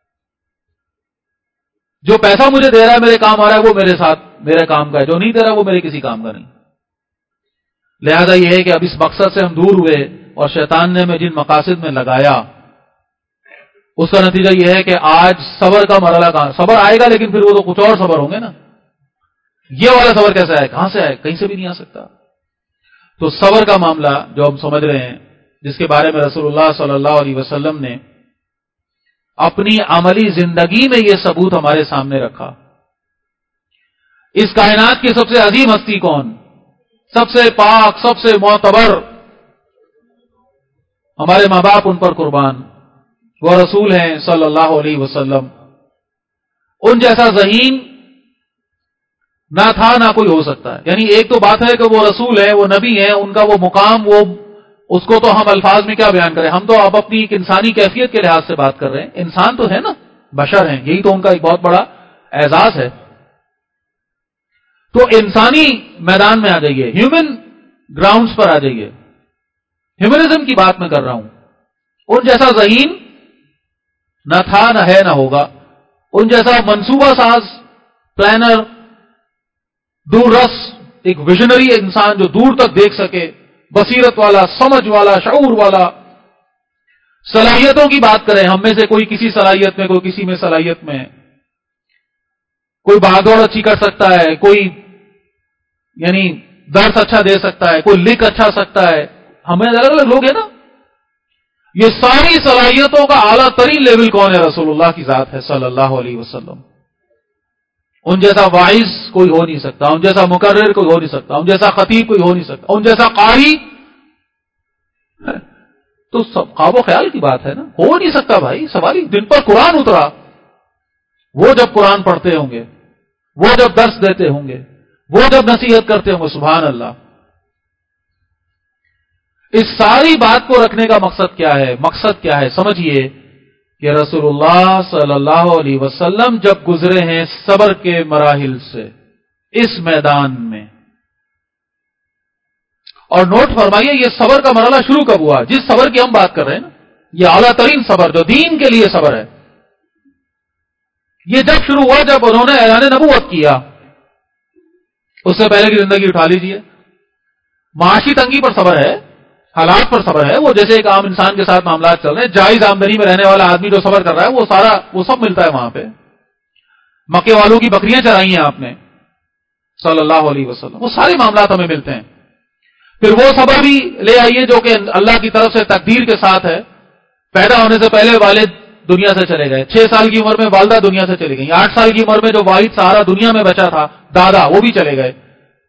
جو پیسہ مجھے دے رہا ہے، میرے کام آ رہا ہے، وہ میرے ساتھ میرے کام کا ہے، جو نہیں دے رہا وہ میرے کسی کام کا نہیں. لہذا یہ ہے کہ اب اس مقصد سے ہم دور ہوئے، اور شیطان نے ہمیں جن مقاصد میں لگایا اس کا نتیجہ یہ ہے کہ آج صبر کا مرحلہ کہاں؟ صبر آئے گا لیکن پھر وہ تو کچھ اور صبر ہوں گے نا. یہ والا صبر کیسے آئے؟ کہاں سے آئے؟ کہیں سے بھی نہیں آ سکتا. تو صبر کا معاملہ جو ہم سمجھ رہے ہیں، جس کے بارے میں رسول اللہ صلی اللہ علیہ وسلم نے اپنی عملی زندگی میں یہ ثبوت ہمارے سامنے رکھا. اس کائنات کی سب سے عظیم ہستی کون؟ سب سے پاک، سب سے معتبر، ہمارے ماں باپ ان پر قربان، وہ رسول ہیں صلی اللہ علیہ وسلم. ان جیسا ذہین نہ تھا نہ کوئی ہو سکتا ہے. یعنی ایک تو بات ہے کہ وہ رسول ہیں، وہ نبی ہیں، ان کا وہ مقام، وہ اس کو تو ہم الفاظ میں کیا بیان کریں. ہم تو اب اپنی ایک انسانی کیفیت کے لحاظ سے بات کر رہے ہیں. انسان تو ہے نا، بشر ہیں، یہی تو ان کا ایک بہت بڑا اعزاز ہے. تو انسانی میدان میں آ جائیے، ہیومن گراؤنڈز پر آ جائیے. ہیومنزم کی بات میں کر رہا ہوں. ان جیسا ذہین نہ تھا، نہ ہے، نہ ہوگا. ان جیسا منصوبہ ساز، پلانر، دور رس، ایک ویژنری انسان جو دور تک دیکھ سکے، بصیرت والا، سمجھ والا، شعور والا. صلاحیتوں کی بات کریں، ہم میں سے کوئی کسی صلاحیت میں، کوئی کسی میں صلاحیت میں. کوئی بھاگ دوڑ اچھی کر سکتا ہے، کوئی یعنی درس اچھا دے سکتا ہے، کوئی لکھ اچھا سکتا ہے، ہمیں الگ الگ لوگ ہیں نا. یہ ساری صلاحیتوں کا اعلیٰ ترین لیول کون ہے؟ رسول اللہ کی ذات ہے صلی اللہ علیہ وسلم. ان جیسا واعظ کوئی ہو نہیں سکتا، ان جیسا مقرر کوئی ہو نہیں سکتا، ان جیسا خطیب کوئی ہو نہیں سکتا، ان جیسا قاری. تو سب خواب و خیال کی بات ہے نا، ہو نہیں سکتا بھائی. سوال جن پر قرآن اترا وہ جب قرآن پڑھتے ہوں گے، وہ جب درس دیتے ہوں گے، وہ جب نصیحت کرتے ہوں گے، سبحان اللہ. اس ساری بات کو رکھنے کا مقصد کیا ہے؟ مقصد کیا ہے؟ سمجھیے کہ رسول اللہ صلی اللہ علیہ وسلم جب گزرے ہیں صبر کے مراحل سے اس میدان میں، اور نوٹ فرمائیے یہ صبر کا مرحلہ شروع کب ہوا؟ جس صبر کی ہم بات کر رہے ہیں نا، یہ اعلیٰ ترین صبر جو دین کے لیے صبر ہے، یہ جب شروع ہوا جب انہوں نے اعلان نبوت کیا. اس سے پہلے کی زندگی اٹھا لیجئے. معاشی تنگی پر صبر ہے، حالات پر صبر ہے، وہ جیسے ایک عام انسان کے ساتھ معاملات چل رہے ہیں. جائز آمدنی میں رہنے والا آدمی جو صبر کر رہا ہے وہ سب ملتا ہے وہاں پہ. مکے والوں کی بکریاں چرائی ہیں آپ نے صلی اللہ علیہ وسلم، وہ سارے معاملات ہمیں ملتے ہیں. پھر وہ صبر بھی لے آئیے جو کہ اللہ کی طرف سے تقدیر کے ساتھ ہے. پیدا ہونے سے پہلے والد دنیا سے چلے گئے، 6 سال کی عمر میں والدہ دنیا سے چلی گئی، 8 سال کی عمر میں جو واحد سہارا دنیا میں بچا تھا دادا، وہ بھی چلے گئے.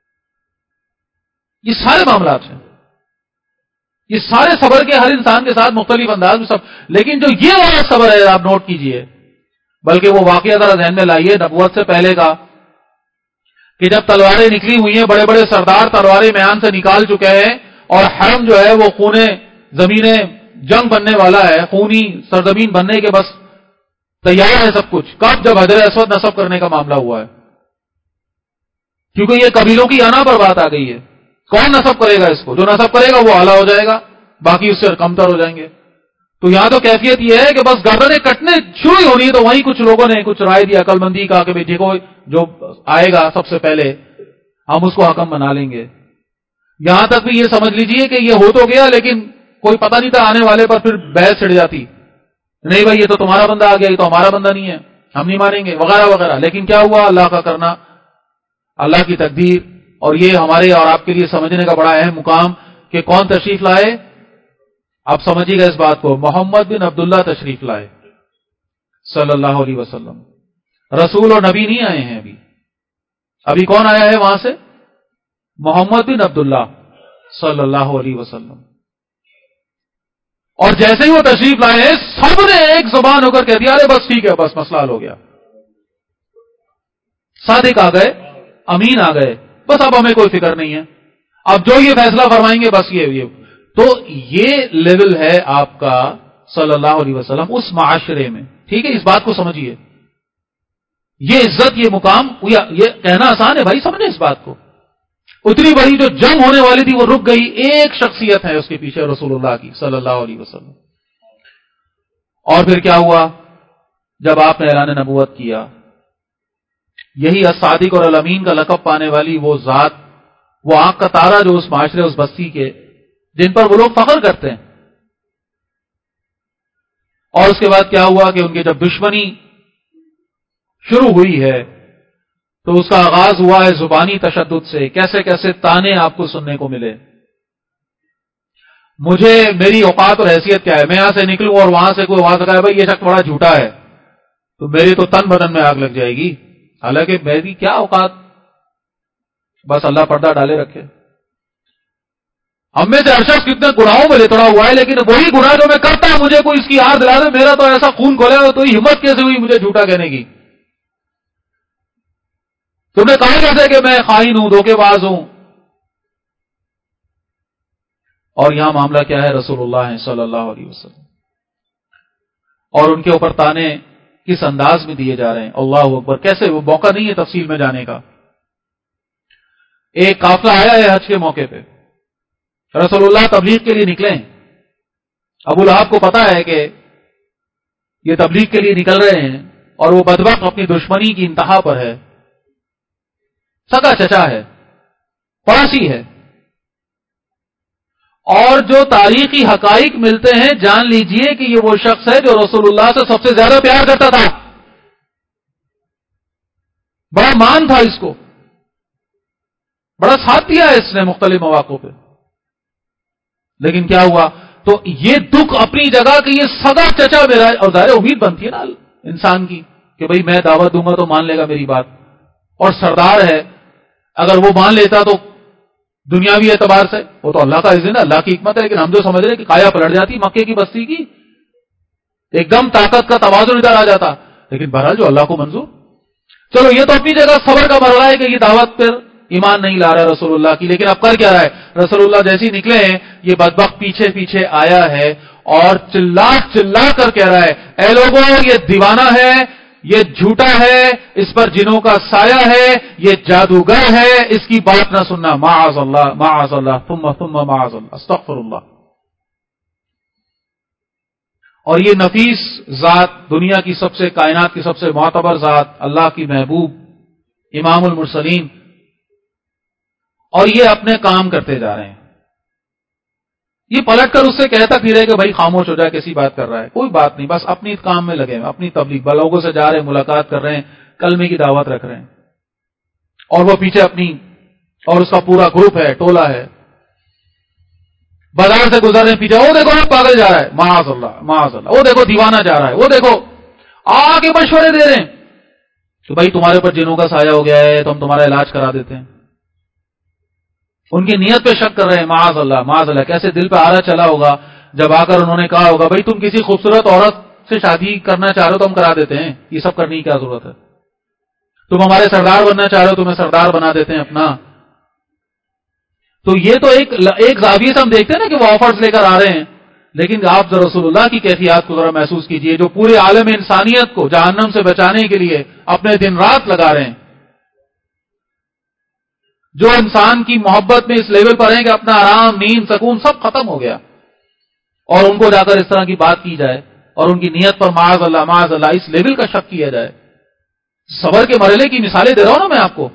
یہ سارے معاملات ہیں، یہ سارے صبر کے ہر انسان کے ساتھ مختلف انداز میں سب. لیکن جو یہ والا صبر ہے آپ نوٹ کیجئے، بلکہ وہ واقعہ ذرا ذہن میں لائیے نبوت سے پہلے کا، کہ جب تلواریں نکلی ہوئی ہیں، بڑے بڑے سردار تلواریں میان سے نکال چکے ہیں، اور حرم جو ہے وہ خونے زمینیں جنگ بننے والا ہے، خونی سرزمین بننے کے بس تیار ہے سب کچھ. کب؟ جب حجر اسود نصب کرنے کا معاملہ ہوا ہے. کیونکہ یہ قبیلوں کی انا پر بات آ گئی ہے. کون نصب کرے گا اس کو؟ جو نصب کرے گا وہ اعلیٰ ہو جائے گا، باقی اس سے کمتر ہو جائیں گے. تو یہاں تو کیفیت یہ ہے کہ بس گردنیں کٹنے شروع ہی ہونی ہے، تو وہیں کچھ لوگوں نے کچھ رائے دی، عقل مندی کا کہ ٹھیک ہو، جو آئے گا سب سے پہلے ہم اس کو حکم بنا لیں گے. یہاں تک بھی یہ سمجھ لیجئے کہ یہ ہو تو گیا، لیکن کوئی پتہ نہیں تھا آنے والے پر پھر بحث چھڑ جاتی، نہیں بھائی یہ تو تمہارا بندہ آ گیا، یہ تو ہمارا بندہ نہیں ہے، ہم نہیں مانیں گے وغیرہ وغیرہ. لیکن کیا ہوا؟ اللہ کا کرنا، اللہ کی تقدیر. اور یہ ہمارے اور آپ کے لیے سمجھنے کا بڑا اہم مقام کہ کون تشریف لائے. آپ سمجھیے گا اس بات کو، محمد بن عبداللہ تشریف لائے صلی اللہ علیہ وسلم. رسول اور نبی نہیں آئے ہیں ابھی کون آیا ہے وہاں سے؟ محمد بن عبداللہ صلی اللہ علیہ وسلم. اور جیسے ہی وہ تشریف لائے ہیں سب نے ایک زبان ہو کر کہہ دیا ارے بس ٹھیک ہے، بس مسئلہ حل ہو گیا. صادق آ گئے، امین آ گئے، بس اب ہمیں کوئی فکر نہیں ہے، اب جو یہ فیصلہ فرمائیں گے بس یہ. تو یہ لیول ہے آپ کا صلی اللہ علیہ وسلم اس معاشرے میں. ٹھیک ہے، اس بات کو سمجھیے. یہ عزت، یہ مقام، یہ کہنا آسان ہے بھائی، سمجھیں اس بات کو. اتنی بڑی جو جنگ ہونے والی تھی وہ رک گئی، ایک شخصیت ہے اس کے پیچھے رسول اللہ کی صلی اللہ علیہ وسلم. اور پھر کیا ہوا؟ جب آپ نے اعلان نبوت کیا، یہی الصادق اور الامین کا لقب پانے والی وہ ذات، وہ آنکھ کا تارا جو اس معاشرے، اس بستی کے جن پر وہ لوگ فخر کرتے ہیں. اور اس کے بعد کیا ہوا کہ ان کی جب دشمنی شروع ہوئی ہے تو اس کا آغاز ہوا ہے زبانی تشدد سے. کیسے کیسے تانے آپ کو سننے کو ملے. مجھے میری اوقات اور حیثیت کیا ہے؟ میں یہاں سے نکلوں اور وہاں سے کوئی آواز لگائے بھائی یہ شخص بڑا جھوٹا ہے، تو میری تو تن بدن میں آگ لگ جائے گی. حالانکہ میری کیا اوقات، بس اللہ پردہ ڈالے رکھے. ہم میں سے ہر شخص کتنے گناہوں میں لتڑا ہوا ہے، لیکن وہی گناہ جو میں کرتا ہوں مجھے کوئی اس کی یاد دلا دے، میرا تو ایسا خون کھولے گا، تو ہمت کیسے ہوئی مجھے جھوٹا کہنے کی؟ تم نے کہا کیسے کہ میں خائن ہوں، دھوکے باز ہوں؟ اور یہاں معاملہ کیا ہے؟ رسول اللہ صلی اللہ علیہ وسلم. اور ان کے اوپر تانے کس انداز میں دیے جا رہے ہیں، اللہ اکبر. کیسے؟ وہ موقع نہیں ہے تفصیل میں جانے کا. ایک قافلہ آیا ہے حج کے موقع پہ، رسول اللہ تبلیغ کے لیے نکلے ہیں. ابو لہب کو پتا ہے کہ یہ تبلیغ کے لیے نکل رہے ہیں، اور وہ بدبخت اپنی دشمنی کی انتہا پر ہے، سگا چچا ہے، پڑوسی ہے. اور جو تاریخی حقائق ملتے ہیں جان لیجئے کہ یہ وہ شخص ہے جو رسول اللہ سے سب سے زیادہ پیار کرتا تھا. بڑا مان تھا اس کو، بڑا ساتھ دیا ہے اس نے مختلف مواقع پہ، لیکن کیا ہوا؟ تو یہ دکھ اپنی جگہ کہ یہ سگا چچا میرا، اور ظاہر امید بنتی ہے نا انسان کی کہ بھئی میں دعوت دوں گا تو مان لے گا میری بات، اور سردار ہے، اگر وہ مان لیتا تو دنیاوی اعتبار سے وہ تو اللہ کا اذن ہے، اللہ کی حکمت ہے، لیکن ہم جو سمجھ رہے کہ کایا پلٹ جاتی مکے کی بستی کی، ایک دم طاقت کا توازن ادھر آ جاتا، لیکن بہرحال جو اللہ کو منظور۔ چلو یہ تو اپنی جگہ صبر کا مرحلہ ہے کہ یہ دعوت پھر ایمان نہیں لا رہا ہے رسول اللہ کی، لیکن اب کر کیا رہا ہے؟ رسول اللہ جیسے ہی نکلے ہیں یہ بدبخت پیچھے پیچھے آیا ہے اور چلا چلا کر کہہ رہا ہے اے لوگوں یہ دیوانہ ہے، یہ جھوٹا ہے، اس پر جنوں کا سایہ ہے، یہ جادوگر ہے، اس کی بات نہ سننا، معاذ اللہ معاذ اللہ ثم معاذ اللہ استغفر اللہ۔ اور یہ نفیس ذات، دنیا کی سب سے، کائنات کی سب سے معتبر ذات، اللہ کی محبوب، امام المرسلین، اور یہ اپنے کام کرتے جا رہے ہیں۔ یہ پلٹ کر اس سے کہتا پھرے کہ بھائی خاموش ہو جائے، کیسی بات کر رہا ہے، کوئی بات نہیں، بس اپنی کام میں لگے ہیں، اپنی تبلیغ، لوگوں سے جا رہے ہیں، ملاقات کر رہے ہیں، کلمے کی دعوت رکھ رہے ہیں، اور وہ پیچھے اپنی، اور اس کا پورا گروپ ہے، ٹولہ ہے، بازار سے گزر رہے ہیں پیچھے، وہ دیکھو وہ پاگل جا رہا ہے، معاذ اللہ معاذ اللہ، وہ دیکھو دیوانہ جا رہا ہے، وہ دیکھو آگے مشورے دے رہے ہیں کہ بھائی تمہارے اوپر جنوں کا سایہ ہو گیا ہے تو ہم تمہارا علاج کرا دیتے ہیں، ان کی نیت پہ شک کر رہے ہیں، معاذ اللہ معاذ اللہ، کیسے دل پہ آرا چلا ہوگا جب آ کر انہوں نے کہا ہوگا بھائی تم کسی خوبصورت عورت سے شادی کرنا چاہ رہے ہو تو ہم کرا دیتے ہیں، یہ سب کرنے کی کیا ضرورت ہے، تم ہمارے سردار بننا چاہ رہے ہو تمہیں سردار بنا دیتے ہیں اپنا۔ تو یہ تو ایک زاویے سے ہم دیکھتے ہیں نا کہ وہ آفرز لے کر آ رہے ہیں، لیکن آپ رسول اللہ کی کیفیات کو ذرا محسوس کیجئے، جو پورے عالم انسانیت کو جہنم سے بچانے کے لیے اپنے دن رات لگا رہے ہیں، جو انسان کی محبت میں اس لیول پر ہیں کہ اپنا آرام، نیند، سکون سب ختم ہو گیا، اور ان کو جا کر اس طرح کی بات کی جائے اور ان کی نیت پر معاذ اللہ اس لیول کا شک کیا جائے۔ صبر کے مرحلے کی مثالیں دے رہا ہوں نا میں آپ کو،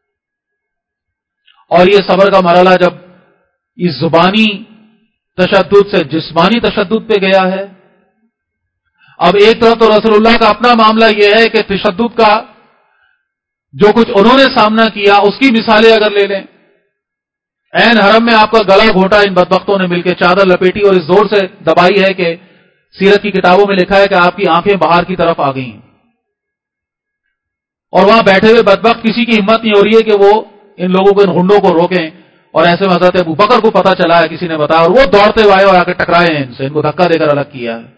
اور یہ صبر کا مرحلہ جب اس زبانی تشدد سے جسمانی تشدد پہ گیا ہے، اب ایک طرف تو رسول اللہ کا اپنا معاملہ یہ ہے کہ تشدد کا جو کچھ انہوں نے سامنا کیا اس کی مثالیں اگر لے لیں، عین حرم میں آپ کا گلا گھونٹا ان بدبختوں نے مل کے، چادر لپیٹی اور اس زور سے دبائی ہے کہ سیرت کی کتابوں میں لکھا ہے کہ آپ کی آنکھیں باہر کی طرف آ گئی ہیں، اور وہاں بیٹھے ہوئے بدبخت کسی کی ہمت نہیں ہو رہی ہے کہ وہ ان لوگوں کو، ان غنڈوں کو روکیں، اور ایسے میں حضرت ابو بکر کو پتا چلا ہے، کسی نے بتایا، اور وہ دوڑتے ہوئے اور آ کے ٹکرائے ہیں ان سے، ان کو دھکا دے کر الگ کیا ہے،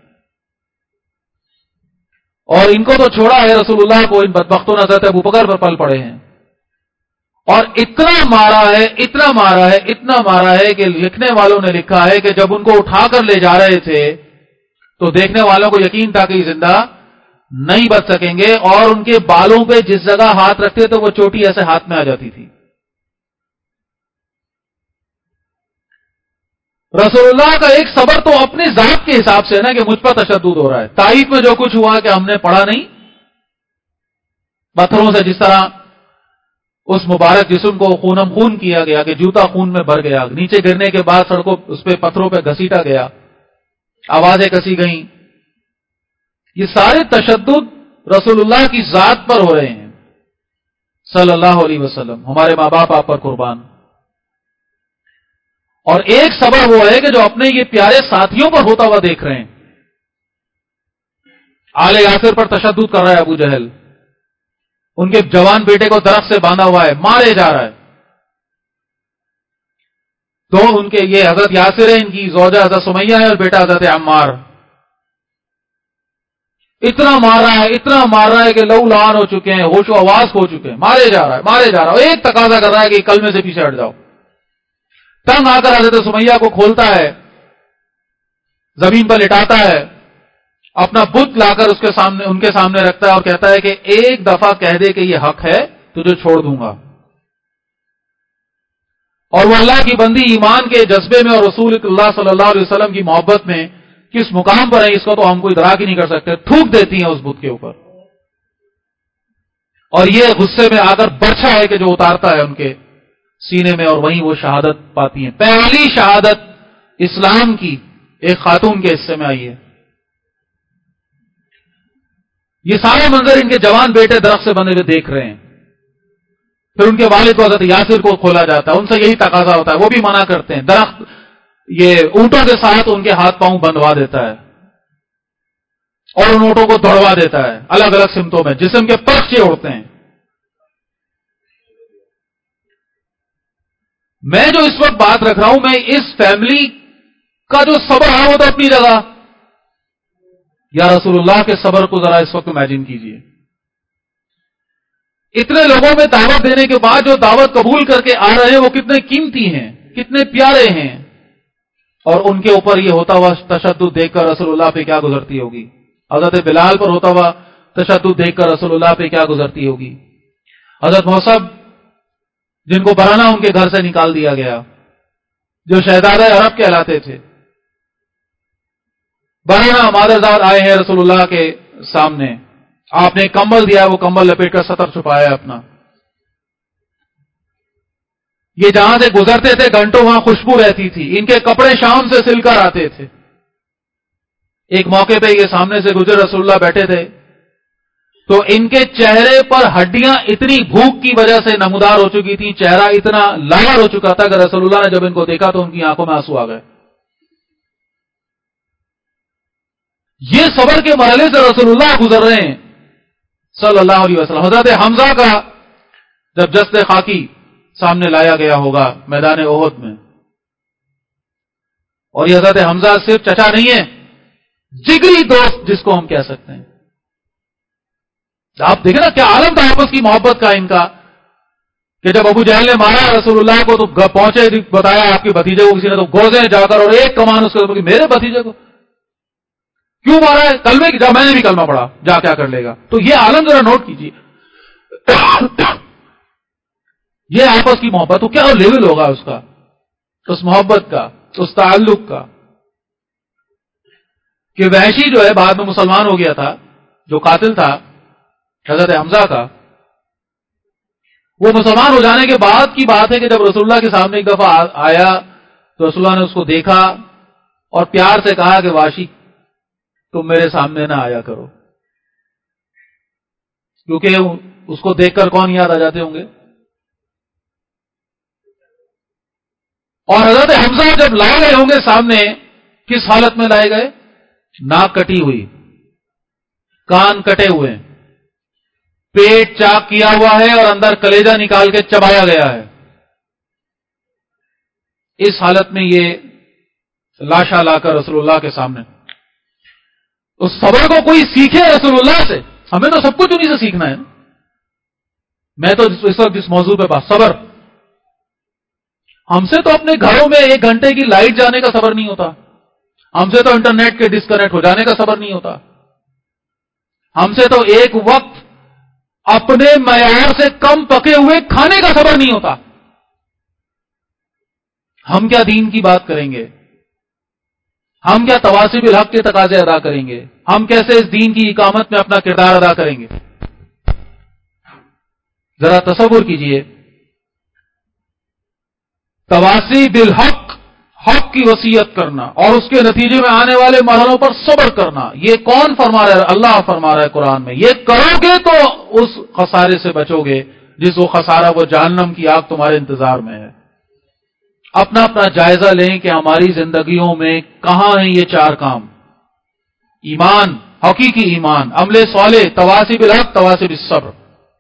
اور ان کو تو چھوڑا ہے رسول اللہ کو، ان بدبختوں نے حضرت ابو بکر پر پل پڑے ہیں، اور اتنا مارا ہے اتنا مارا ہے اتنا مارا ہے کہ لکھنے والوں نے لکھا ہے کہ جب ان کو اٹھا کر لے جا رہے تھے تو دیکھنے والوں کو یقین تھا کہ یہ زندہ نہیں بچ سکیں گے، اور ان کے بالوں پہ جس جگہ ہاتھ رکھتے تو وہ چوٹی ایسے ہاتھ میں آ جاتی تھی۔ رسول اللہ کا ایک صبر تو اپنے ذات کے حساب سے نا کہ مجھ پر تشدد ہو رہا ہے، طائف میں جو کچھ ہوا کہ ہم نے پڑھا نہیں، پتھروں سے جس طرح اس مبارک جسم کو خونم خون کیا گیا کہ جوتا خون میں بھر گیا، نیچے گرنے کے بعد سڑکوں اس پہ پتھروں پہ گھسیٹا گیا، آوازیں کسی گئیں، یہ سارے تشدد رسول اللہ کی ذات پر ہو رہے ہیں صلی اللہ علیہ وسلم، ہمارے ماں باپ آپ پر قربان۔ اور ایک صبر وہ ہے کہ جو اپنے یہ پیارے ساتھیوں پر ہوتا ہوا دیکھ رہے ہیں، آل یاسر پر تشدد کر رہا ہے ابو جہل، ان کے جوان بیٹے کو درخت سے باندھا ہوا ہے، مارے جا رہا ہے، تو ان کے یہ حضرت یاسر ہے، ان کی زوجہ حضرت سمیہ ہے اور بیٹا حضرت عمار، اتنا مار رہا ہے کہ لہو لہان ہو چکے ہیں، ہوش و آواز ہو چکے ہیں، مارے جا رہا ہے، ایک تقاضا کر رہا ہے کہ کلمے سے پیچھے ہٹ جاؤ، تنگ آ کر حضرت سمیہ کو کھولتا ہے، زمین پر لٹاتا ہے، اپنا بت لا کر اس کے سامنے، ان کے سامنے رکھتا ہے اور کہتا ہے کہ ایک دفعہ کہہ دے کہ یہ حق ہے تجھے چھوڑ دوں گا، اور وہ اللہ کی بندی ایمان کے جذبے میں اور رسول اللہ صلی اللہ علیہ وسلم کی محبت میں کس مقام پر ہے اس کو تو ہم کوئی ادراک ہی نہیں کر سکتے، تھوک دیتی ہیں اس بت کے اوپر، اور یہ غصے میں آ کر برچھا ہے کہ جو اتارتا ہے ان کے سینے میں، اور وہیں وہ شہادت پاتی ہیں، پہلی شہادت اسلام کی ایک خاتون کے حصے میں آئی ہے۔ یہ سارے منظر ان کے جوان بیٹے درخت سے بندھے ہوئے دیکھ رہے ہیں، پھر ان کے والد کو حضرت یاسر کو کھولا جاتا ہے، ان سے یہی تقاضا ہوتا ہے، وہ بھی منع کرتے ہیں، درخت یہ اونٹوں کے ساتھ ان کے ہاتھ پاؤں بندھوا دیتا ہے اور ان اونٹوں کو دوڑوا دیتا ہے الگ الگ سمتوں میں، جسم کے پرچے اڑتے ہیں۔ میں جو اس وقت بات رکھ رہا ہوں، میں اس فیملی کا جو صبر ہے وہ تو اپنی جگہ، یا رسول اللہ کے صبر کو ذرا اس وقت امیجن کیجئے۔ اتنے لوگوں میں دعوت دینے کے بعد جو دعوت قبول کر کے آ رہے ہیں وہ کتنے قیمتی ہیں، کتنے پیارے ہیں، اور ان کے اوپر یہ ہوتا ہوا تشدد دیکھ کر رسول اللہ پہ کیا گزرتی ہوگی، حضرت بلال پر ہوتا ہوا تشدد دیکھ کر رسول اللہ پہ کیا گزرتی ہوگی، حضرت مصعب جن کو برہنہ ان کے گھر سے نکال دیا گیا، جو شہزادہ عرب کہلاتے تھے، برہنہ مادرزاد آئے ہیں رسول اللہ کے سامنے، آپ نے کمبل دیا، وہ کمبل لپیٹ کر سطر چھپایا اپنا، یہ جہاں سے گزرتے تھے گھنٹوں وہاں خوشبو رہتی تھی، ان کے کپڑے شام سے سل کر آتے تھے۔ ایک موقع پہ یہ سامنے سے گزر رسول اللہ بیٹھے تھے تو ان کے چہرے پر ہڈیاں اتنی بھوک کی وجہ سے نمودار ہو چکی تھی، چہرہ اتنا لاغر ہو چکا تھا کہ رسول اللہ نے جب ان کو دیکھا تو ان کی آنکھوں میں آنسو آ گئے۔ یہ صبر کے مرحلے سے رسول اللہ گزر رہے ہیں صلی اللہ علیہ وسلم۔ حضرت حمزہ کا جب جسد خاکی سامنے لایا گیا ہوگا میدان احد میں، اور یہ حضرت حمزہ صرف چچا نہیں ہے، جگری دوست جس کو ہم کہہ سکتے ہیں۔ آپ دیکھیں نا کیا عالم تھا آپس کی محبت کا ان کا، کہ جب ابو جہل نے مارا رسول اللہ کو تو پہنچے، بتایا آپ کے بھتیجے کو کسی نے، تو گوزے جا کر اور ایک کمان اس کے میرے بھتیجے کو کیوں مارا ہے؟ کلمے کی جا، میں نے بھی کلمہ پڑھا، جا کیا کر لے گا؟ تو یہ عالم ذرا نوٹ کیجیے، یہ آپس کی محبت، تو کیا لیول ہوگا اس کا، اس محبت کا، اس تعلق کا، کہ وحشی جو ہے بعد میں مسلمان ہو گیا تھا، جو قاتل تھا حضرت حمزہ کا، وہ مسلمان ہو جانے کے بعد کی بات ہے کہ جب رسول اللہ کے سامنے ایک دفعہ آیا تو رسول اللہ نے اس کو دیکھا اور پیار سے کہا کہ وحشی تم میرے سامنے نہ آیا کرو، کیونکہ اس کو دیکھ کر کون یاد آ جاتے ہوں گے۔ اور حضرت حمزہ جب لائے گئے ہوں گے سامنے، کس حالت میں لائے گئے؟ ناک کٹی ہوئی، کان کٹے ہوئے، پیٹ چاک کیا ہوا ہے اور اندر کلیجہ نکال کے چبایا گیا ہے، اس حالت میں یہ لاشا لا کر رسول اللہ کے سامنے۔ اس صبر کو کوئی سیکھے رسول اللہ سے، ہمیں تو سب کچھ انہیں سے سیکھنا ہے۔ میں تو اس وقت اس موضوع پہ بات، صبر، ہم سے تو اپنے گھروں میں 1 گھنٹے کی لائٹ جانے کا صبر نہیں ہوتا، ہم سے تو انٹرنیٹ کے ڈسکنیکٹ ہو جانے کا صبر نہیں ہوتا، ہم سے تو ایک وقت اپنے معیار سے کم پکے ہوئے کھانے کا صبر نہیں ہوتا۔ ہم کیا دین کی بات کریں گے، ہم کیا تواصب الحق کے تقاضے ادا کریں گے، ہم کیسے اس دین کی اقامت میں اپنا کردار ادا کریں گے؟ ذرا تصور کیجئے، تواصی بالحق، حق کی وصیت کرنا اور اس کے نتیجے میں آنے والے مرحلوں پر صبر کرنا، یہ کون فرما رہا ہے؟ اللہ فرما رہا ہے قرآن میں، یہ کرو گے تو اس خسارے سے بچو گے جس وہ خسارہ وہ جہنم کی آگ تمہارے انتظار میں ہے۔ اپنا اپنا جائزہ لیں کہ ہماری زندگیوں میں کہاں ہیں یہ 4 کام: ایمان، حقیقی ایمان، عمل صالح، تواصی بالحق، تواصی بالصبر۔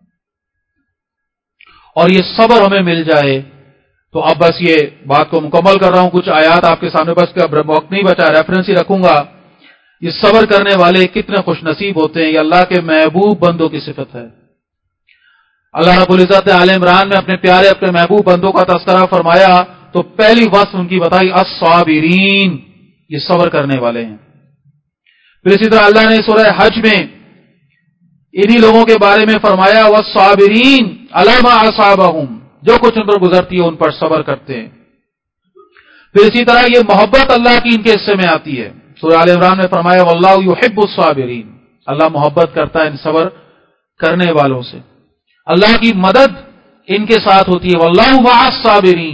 اور یہ صبر ہمیں مل جائے تو اب بس یہ بات کو مکمل کر رہا ہوں، کچھ آیات آپ کے سامنے، بس کہ اب وقت نہیں بچا، ریفرنس ہی رکھوں گا۔ یہ صبر کرنے والے کتنے خوش نصیب ہوتے ہیں، یہ اللہ کے محبوب بندوں کی صفت ہے۔ اللہ رب العزت نے آل عمران میں اپنے پیارے اپنے محبوب بندوں کا تذکرہ فرمایا تو پہلی وصف ان کی بتائی الصابرین، یہ صبر کرنے والے ہیں۔ پھر اسی طرح اللہ نے سورہ حج میں انہی لوگوں کے بارے میں فرمایا والصابرین علی ما اصابہم، جو کچھ ان پر گزرتی ہے ان پر صبر کرتے ہیں۔ پھر اسی طرح یہ محبت اللہ کی ان کے حصے میں آتی ہے، سورہ آل عمران میں فرمایا واللہ یحب الصابرین، اللہ محبت کرتا ہے ان صبر کرنے والوں سے۔ اللہ کی مدد ان کے ساتھ ہوتی ہے، واللہ مع الصابرین۔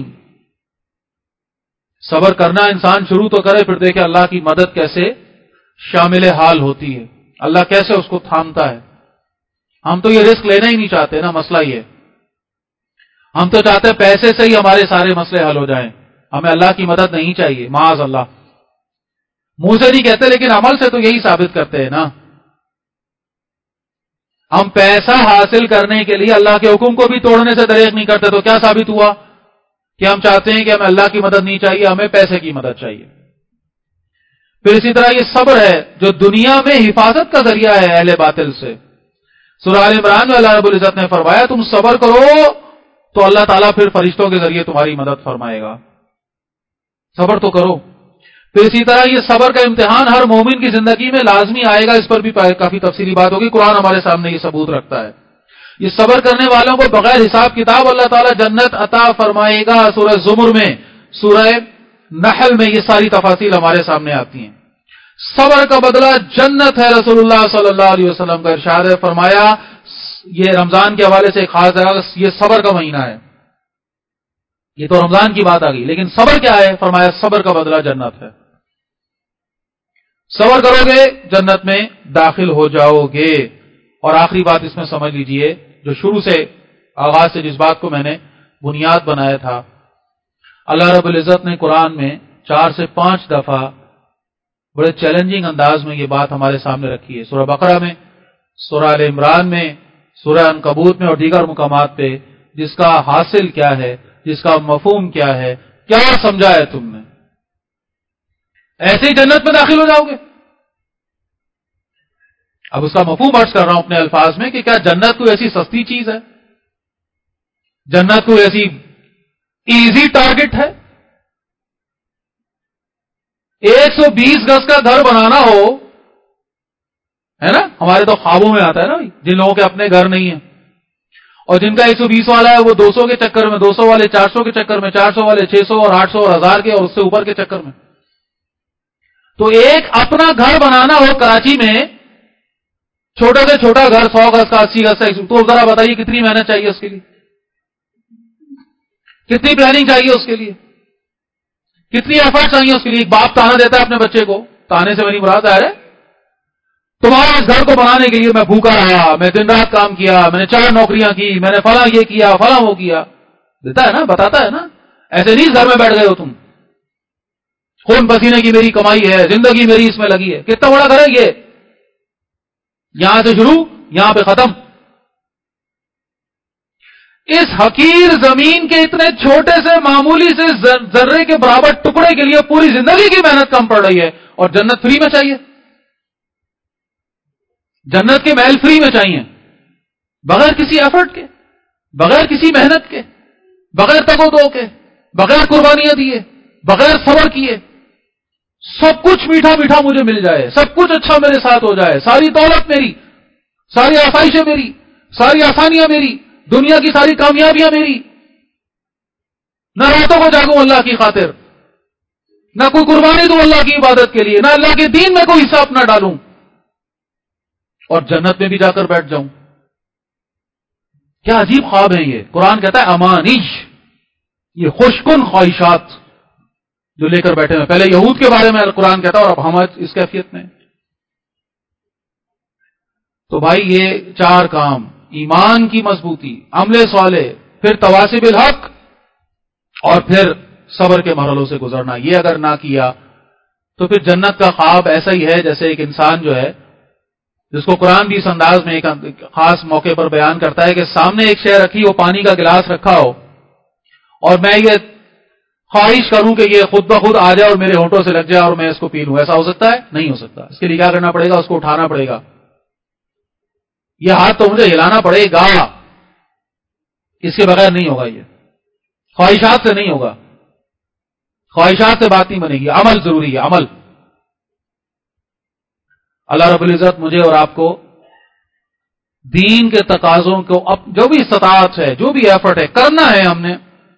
صبر کرنا انسان شروع تو کرے، پھر دیکھے اللہ کی مدد کیسے شامل حال ہوتی ہے، اللہ کیسے اس کو تھامتا ہے۔ ہم تو یہ رسک لینا ہی نہیں چاہتے نا، مسئلہ یہ۔ ہم تو چاہتے ہیں پیسے سے ہی ہمارے سارے مسئلے حل ہو جائیں، ہمیں اللہ کی مدد نہیں چاہیے، معاذ اللہ. منہ سے نہیں کہتے لیکن عمل سے تو یہی ثابت کرتے ہیں نا. ہم پیسہ حاصل کرنے کے لیے اللہ کے حکم کو بھی توڑنے سے دریغ نہیں کرتے، تو کیا ثابت ہوا کہ ہم چاہتے ہیں کہ ہمیں اللہ کی مدد نہیں چاہیے، ہمیں پیسے کی مدد چاہیے. پھر اسی طرح یہ صبر ہے جو دنیا میں حفاظت کا ذریعہ ہے اہل باطل سے. سورہ آل عمران میں اللہ رب العزت نے فرمایا تم صبر کرو تو اللہ تعالیٰ پھر فرشتوں کے ذریعے تمہاری مدد فرمائے گا. صبر تو کرو. پھر اسی طرح یہ صبر کا امتحان ہر مومن کی زندگی میں لازمی آئے گا، اس پر بھی کافی تفصیلی بات ہوگی. قرآن ہمارے سامنے یہ ثبوت رکھتا ہے. یہ صبر کرنے والوں کو بغیر حساب کتاب اللہ تعالیٰ جنت عطا فرمائے گا. سورہ زمر میں، سورہ نحل میں یہ ساری تفاصیل ہمارے سامنے آتی ہیں. صبر کا بدلہ جنت ہے. رسول اللہ صلی اللہ علیہ وسلم کا ارشاد ہے، فرمایا یہ رمضان کے حوالے سے ایک خاص جگہ، یہ صبر کا مہینہ ہے. یہ تو رمضان کی بات آ گئی، لیکن صبر کیا ہے؟ فرمایا صبر کا بدلہ جنت ہے. صبر کرو گے جنت میں داخل ہو جاؤ گے. اور آخری بات اس میں سمجھ لیجئے، جو شروع سے آغاز سے جس بات کو میں نے بنیاد بنایا تھا، اللہ رب العزت نے قرآن میں 4 سے 5 دفعہ بڑے چیلنجنگ انداز میں یہ بات ہمارے سامنے رکھی ہے. سورہ بقرہ میں، سورہ آل عمران میں، سورہ عنکبوت میں اور دیگر مقامات پہ، جس کا حاصل کیا ہے، جس کا مفہوم کیا ہے، کیا سمجھا ہے تم نے؟ ایسے ہی جنت میں داخل ہو جاؤ گے. اب اس کا مفہوم عرض کر رہا ہوں اپنے الفاظ میں کہ کیا جنت کوئی ایسی سستی چیز ہے؟ جنت کوئی ایسی ایزی ٹارگٹ ہے؟ 120 گز کا گھر بنانا ہو، ہے نا، ہمارے تو خوابوں میں آتا ہے نا جن لوگوں کے اپنے گھر نہیں ہیں، اور جن کا 120 والا ہے وہ 200 کے چکر میں، 200 والے 400 کے چکر میں، 400 والے 600 اور 800 اور 1000 کے اور اس سے اوپر کے چکر میں. تو ایک اپنا گھر بنانا ہو کراچی میں، چھوٹا سے چھوٹا گھر 100 گز کا، 80 گز کا، تو ذرا بتائیے کتنی محنت چاہیے اس کے لیے، کتنی پلاننگ چاہیے اس کے لیے، کتنی ایفرٹ چاہیے اس کے لیے. ایک باپ تانا دیتا ہے اپنے بچے کو، تانے سے میری مراد ہے تمہارے اس گھر کو بنانے کے لیے میں بھوکا رہا، میں دن رات کام کیا، میں نے 4 نوکریاں کی، میں نے فلاں یہ کیا، فلاں وہ کیا. دیتا ہے نا، بتاتا ہے نا. ایسے نہیں گھر میں بیٹھ گئے ہو تم، خون پسینے کی میری کمائی ہے، زندگی میری اس میں لگی ہے. کتنا بڑا گھر ہے یہ، یہاں سے شروع یہاں پہ ختم. اس حقیر زمین کے اتنے چھوٹے سے معمولی سے ذرے کے برابر ٹکڑے کے لیے پوری زندگی کی محنت کم پڑ رہی ہے، اور جنت فری میں چاہیے. جنت کے محل فری میں چاہیے، بغیر کسی ایفرٹ کے، بغیر کسی محنت کے، بغیر تگ و دو کے، بغیر قربانیاں دیے، بغیر صبر کیے. سب کچھ میٹھا میٹھا مجھے مل جائے، سب کچھ اچھا میرے ساتھ ہو جائے، ساری دولت میری، ساری آسائشیں میری، ساری آسانیاں میری، دنیا کی ساری کامیابیاں میری. نہ راتوں کو جاگوں اللہ کی خاطر، نہ کوئی قربانی دوں اللہ کی عبادت کے لیے، نہ اللہ کے دین میں کوئی حصہ اپنا ڈالوں، اور جنت میں بھی جا کر بیٹھ جاؤں. کیا عجیب خواب ہیں یہ. قرآن کہتا ہے امانیش، یہ خوشکن خواہشات جو لے کر بیٹھے ہیں. پہلے یہود کے بارے میں قرآن کہتا ہے، اور اب ہم اس کیفیت میں. تو بھائی یہ 4 کام، ایمان کی مضبوطی، عمل صالح، پھر تواصی بالحق، اور پھر صبر کے مرحلوں سے گزرنا، یہ اگر نہ کیا تو پھر جنت کا خواب ایسا ہی ہے جیسے ایک انسان جو ہے، جس کو قرآن بھی اس انداز میں ایک خاص موقع پر بیان کرتا ہے کہ سامنے ایک شے رکھی ہو، پانی کا گلاس رکھا ہو، اور میں یہ خواہش کروں کہ یہ خود بخود آ جائے اور میرے ہونٹوں سے لگ جائے اور میں اس کو پی لوں. ایسا ہو سکتا ہے؟ نہیں ہو سکتا. اس کے لیے کیا کرنا پڑے گا؟ اس کو اٹھانا پڑے گا. یہ ہاتھ تو مجھے ہلانا پڑے گا، اس کے بغیر نہیں ہوگا. یہ خواہشات سے نہیں ہوگا، خواہشات سے بات نہیں بنے گی. عمل ضروری ہے، عمل. اللہ رب العزت مجھے اور آپ کو دین کے تقاضوں کو جو بھی استطاعت ہے، جو بھی ایفرٹ ہے، کرنا ہے. ہم نے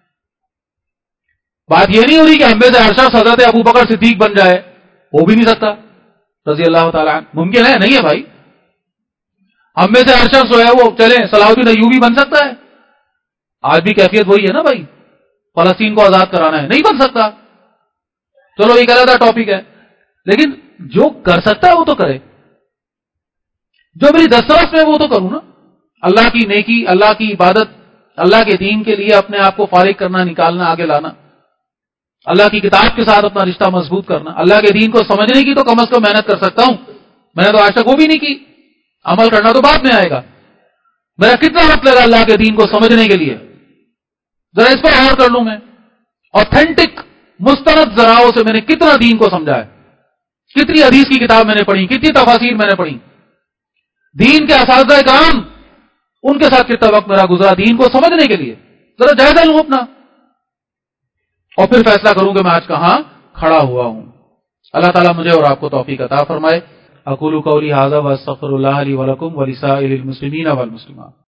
بات یہ نہیں ہو رہی کہ ہم میں سے ہر شخص حضرت ابو بکر صدیق بن جائے، ہو بھی نہیں سکتا رضی اللہ تعالیٰ عنہ. ممکن ہے؟ نہیں ہے بھائی. ہم میں سے ہر شخص جو ہے وہ چلیں صلاح الدین ایوبی بن سکتا ہے؟ آج بھی کیفیت وہی ہے نا بھائی، فلسطین کو آزاد کرانا ہے. نہیں بن سکتا. چلو ایک علیحدہ ٹاپک ہے، لیکن جو کر سکتا ہے وہ تو کرے. جو میری دسترس میں وہ تو کروں نا. اللہ کی نیکی، اللہ کی عبادت، اللہ کے دین کے لیے اپنے آپ کو فارغ کرنا، نکالنا، آگے لانا، اللہ کی کتاب کے ساتھ اپنا رشتہ مضبوط کرنا. اللہ کے دین کو سمجھنے کی تو کم از کم محنت کر سکتا ہوں، میں نے تو آج تک وہ بھی نہیں کی. عمل کرنا تو بعد میں آئے گا. میرا کتنا وقت لگا اللہ کے دین کو سمجھنے کے لیے، ذرا اس پر غور کر لوں. میں آتھینٹک مستند ذرائعوں سے میں نے کتنا دین کو سمجھا ہے، کتنی حدیث کی کتاب میں نے پڑھی، کتنی تفاسیر میں نے پڑھی، دین کے اساتذہ کرام ان کے ساتھ کتنا وقت میرا گزرا دین کو سمجھنے کے لیے. ذرا جائزہ لوں اپنا اور پھر فیصلہ کروں کہ میں آج کہاں کھڑا ہوا ہوں. اللہ تعالیٰ مجھے اور آپ کو توفیق عطا فرمائے. اقول قولی ھذا واستغفر اللہ لی ولکم ولسائر المسلمین والمسلمات.